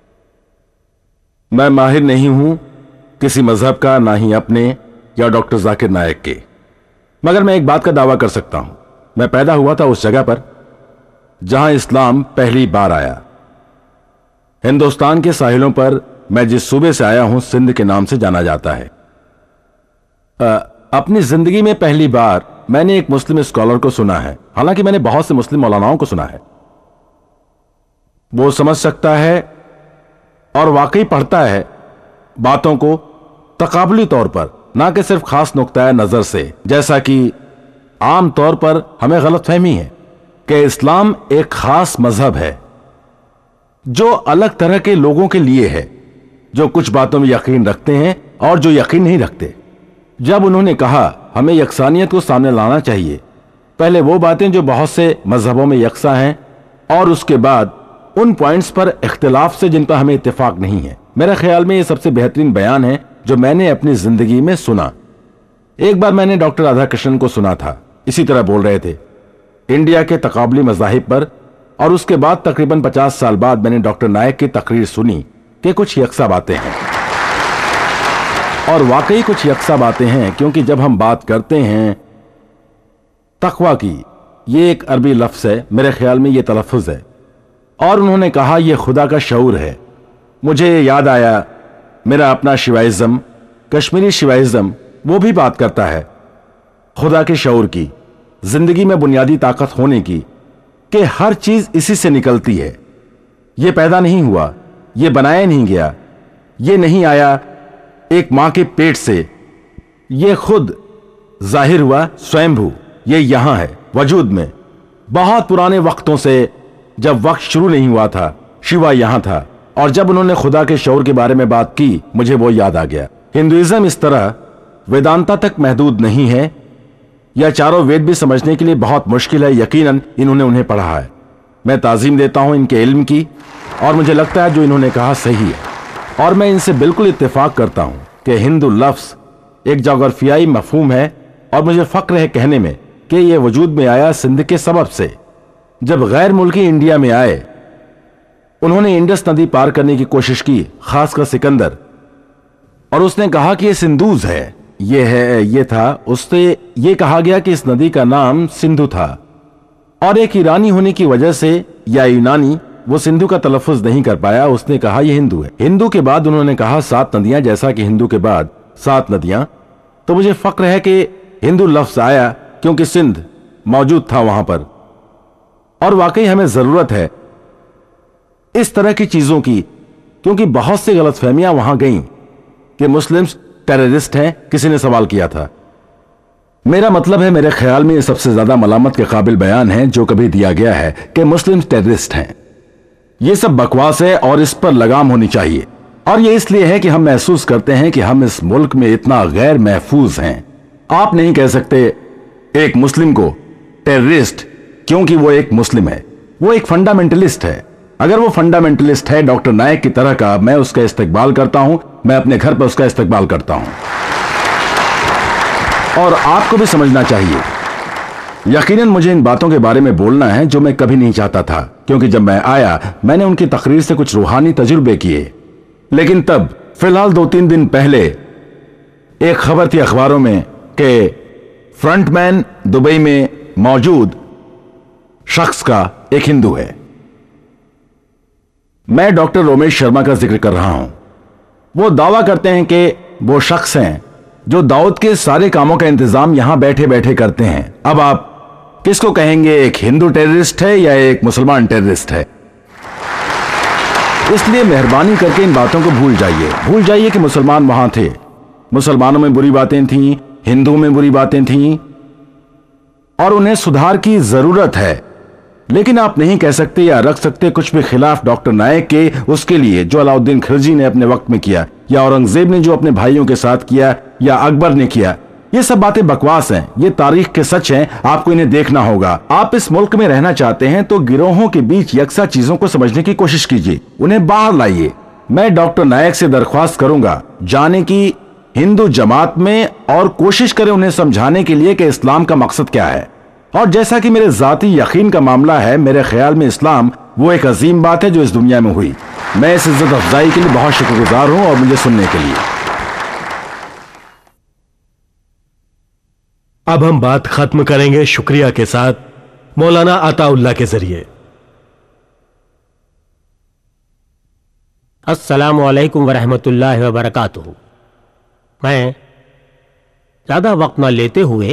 میں ماہر نہیں ہوں کسی مذہب کا، نہ ہی اپنے یا ڈاکٹر ذاکر نائک کے، مگر میں ایک بات کا دعویٰ کر سکتا ہوں، میں پیدا ہوا تھا اس جگہ پر جہاں اسلام پہلی بار آیا۔ ہندوستان کے ساحلوں پر میں جس صوبے سے آیا ہوں سندھ کے نام سے جانا جاتا ہے۔ آ, اپنی زندگی میں پہلی بار میں نے ایک مسلم اسکالر کو سنا ہے، حالانکہ میں نے بہت سے مسلم مولاناؤں کو سنا ہے۔ وہ سمجھ سکتا ہے اور واقعی پڑھتا ہے باتوں کو تقابلی طور پر، نہ کہ صرف خاص نقطۂ نظر سے، جیسا کہ عام طور پر ہمیں غلط فہمی ہے کہ اسلام ایک خاص مذہب ہے جو الگ طرح کے لوگوں کے لیے ہے، جو کچھ باتوں میں یقین رکھتے ہیں اور جو یقین نہیں رکھتے۔ جب انہوں نے کہا ہمیں یکسانیت کو سامنے لانا چاہیے، پہلے وہ باتیں جو بہت سے مذہبوں میں یکساں ہیں، اور اس کے بعد ان پوائنٹس پر اختلاف سے جن پر ہمیں اتفاق نہیں ہے، میرے خیال میں یہ سب سے بہترین بیان ہے جو میں نے اپنی زندگی میں سنا۔ ایک بار میں نے ڈاکٹر رادھا کرشنن کو سنا تھا، اسی طرح بول رہے تھے انڈیا کے تقابلی مذاہب پر، اور اس کے بعد تقریباً پچاس سال بعد میں نے ڈاکٹر نائک کی تقریر سنی کہ کچھ یکساں باتیں ہیں، اور واقعی کچھ یکساں باتیں ہیں، کیونکہ جب ہم بات کرتے ہیں تقویٰ کی، یہ ایک عربی لفظ ہے، میرے خیال میں یہ تلفظ ہے، اور انہوں نے کہا یہ خدا کا شعور ہے۔ مجھے یاد آیا میرا اپنا شیوائزم، کشمیری شیوائزم، وہ بھی بات کرتا ہے خدا کے شعور کی، زندگی میں بنیادی طاقت ہونے کی، کہ ہر چیز اسی سے نکلتی ہے، یہ پیدا نہیں ہوا، یہ بنایا نہیں گیا، یہ نہیں آیا ایک ماں کے پیٹ سے، یہ خود ظاہر ہوا سوئمبھو، یہ یہاں ہے وجود میں۔ بہت پرانے وقتوں سے جب وقت شروع نہیں ہوا تھا، شیوا یہاں تھا، اور جب انہوں نے خدا کے شعور کے بارے میں بات کی مجھے وہ یاد آ گیا۔ ہندوازم اس طرح ویدانتا تک محدود نہیں ہے، یا چاروں وید بھی سمجھنے کے لیے بہت مشکل ہے، یقیناً انہوں نے انہیں پڑھا ہے۔ میں تعظیم دیتا ہوں ان کے علم کی، اور مجھے لگتا ہے جو انہوں نے کہا صحیح ہے، اور میں ان سے بالکل اتفاق کرتا ہوں کہ ہندو لفظ ایک جغرافیائی مفہوم ہے اور مجھے فخر ہے کہنے میں کہ یہ وجود میں آیا سندھ کے سبب سے۔ جب غیر ملکی انڈیا میں آئے انہوں نے انڈس ندی پار کرنے کی کوشش کی، خاص کر سکندر، اور اس نے کہا کہ یہ سندوز ہے، یہ ہے یہ تھا۔ اس سے یہ کہا گیا کہ اس ندی کا نام سندھو تھا، اور ایک ایرانی ہونے کی وجہ سے یا یونانی وہ سندھو کا تلفظ نہیں کر پایا، اس نے کہا یہ ہندو ہے۔ ہندو کے بعد انہوں نے کہا سات ندیاں، جیسا کہ ہندو کے بعد سات ندیاں۔ تو مجھے فخر ہے کہ ہندو لفظ آیا کیونکہ سندھ موجود تھا وہاں پر، اور واقعی ہمیں ضرورت ہے اس طرح کی چیزوں کی، کیونکہ بہت سی غلط فہمیاں وہاں گئیں کہ مسلمز ٹیررسٹ ہیں۔ کسی نے سوال کیا تھا، میرا مطلب ہے میرے خیال میں یہ سب سے زیادہ ملامت کے قابل بیان ہے جو کبھی دیا گیا ہے کہ مسلمز ٹیررسٹ ہیں۔ یہ سب بکواس ہے اور اس پر لگام ہونی چاہیے، اور یہ اس لیے ہے کہ ہم محسوس کرتے ہیں کہ ہم اس ملک میں اتنا غیر محفوظ ہیں۔ آپ نہیں کہہ سکتے ایک مسلم کو ٹیررسٹ کیونکہ وہ ایک مسلم ہے، وہ ایک فنڈامنٹلسٹ ہے۔ اگر وہ فنڈامنٹلسٹ ہے ڈاکٹر نائک کی طرح کا، میں اس کا استقبال کرتا ہوں، میں اپنے گھر پر اس کا استقبال کرتا ہوں، اور آپ کو بھی سمجھنا چاہیے۔ یقیناً مجھے ان باتوں کے بارے میں بولنا ہے جو میں کبھی نہیں چاہتا تھا، کیونکہ جب میں آیا میں نے ان کی تقریر سے کچھ روحانی تجربے کیے، لیکن تب فی الحال دو تین دن پہلے ایک خبر تھی اخباروں میں کہ فرنٹ مین دبئی میں موجود شخص کا ایک ہندو ہے۔ میں ڈاکٹر رومیش شرما کا ذکر کر رہا ہوں۔ وہ دعویٰ کرتے ہیں کہ وہ شخص ہیں جو داؤد کے سارے کاموں کا انتظام یہاں بیٹھے بیٹھے کرتے ہیں۔ اب آپ کس کو کہیں گے، ایک ہندو ٹیررسٹ ہے یا ایک مسلمان ٹیررسٹ ہے؟ اس لیے مہربانی کر کے ان باتوں کو بھول جائیے، بھول جائیے کہ مسلمان وہاں تھے۔ مسلمانوں میں بری باتیں تھیں، ہندوؤں میں بری باتیں تھیں، اور انہیں سدھار کی ضرورت ہے، لیکن آپ نہیں کہہ سکتے یا رکھ سکتے کچھ بھی خلاف ڈاکٹر نائک کے، اس کے لیے جو علاؤالدین خلجی نے اپنے وقت میں کیا، یا اورنگزیب نے جو اپنے بھائیوں کے ساتھ کیا، یا اکبر نے کیا۔ یہ سب باتیں بکواس ہیں، یہ تاریخ کے سچ ہیں، آپ کو انہیں دیکھنا ہوگا۔ آپ اس ملک میں رہنا چاہتے ہیں تو گروہوں کے بیچ یکساں چیزوں کو سمجھنے کی کوشش کیجیے، انہیں باہر لائیے۔ میں ڈاکٹر نائک سے درخواست کروں گا جانے کی ہندو جماعت میں اور کوشش کریں انہیں سمجھانے کے لیے کہ اسلام کا مقصد کیا ہے، اور جیسا کہ میرے ذاتی یقین کا معاملہ ہے، میرے خیال میں اسلام وہ ایک عظیم بات ہے جو اس دنیا میں ہوئی۔ میں اس عزت افزائی کے لیے بہت شکر گزار ہوں اور مجھے سننے کے لیے۔ اب ہم بات ختم کریں گے شکریہ کے ساتھ مولانا عطا اللہ کے ذریعے۔ السلام علیکم ورحمۃ اللہ وبرکاتہ۔ میں زیادہ وقت نہ لیتے ہوئے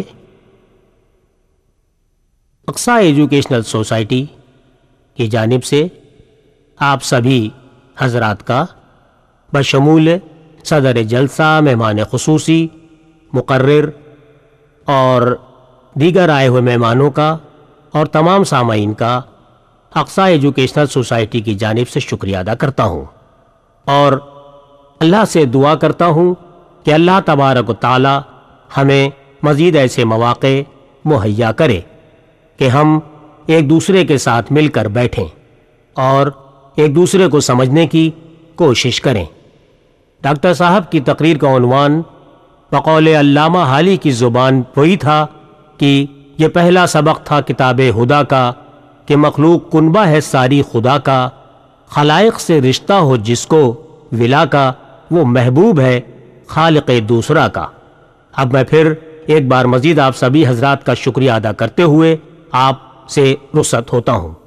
اقصیٰ ایجوکیشنل سوسائٹی کی جانب سے آپ سبھی حضرات کا بشمول صدر جلسہ، مہمان خصوصی، مقرر اور دیگر آئے ہوئے مہمانوں کا اور تمام سامعین کا اقصیٰ ایجوکیشنل سوسائٹی کی جانب سے شکریہ ادا کرتا ہوں، اور اللہ سے دعا کرتا ہوں کہ اللہ تبارک و تعالی ہمیں مزید ایسے مواقع مہیا کرے کہ ہم ایک دوسرے کے ساتھ مل کر بیٹھیں اور ایک دوسرے کو سمجھنے کی کوشش کریں۔ ڈاکٹر صاحب کی تقریر کا عنوان بقول علامہ حالی کی زبان وہی تھا کہ یہ پہلا سبق تھا کتاب ہدا کا کہ مخلوق کنبہ ہے ساری خدا کا، خلائق سے رشتہ ہو جس کو ولا کا، وہ محبوب ہے خالق دوسرا کا۔ اب میں پھر ایک بار مزید آپ سبھی حضرات کا شکریہ ادا کرتے ہوئے آپ سے رخصت ہوتا ہوں۔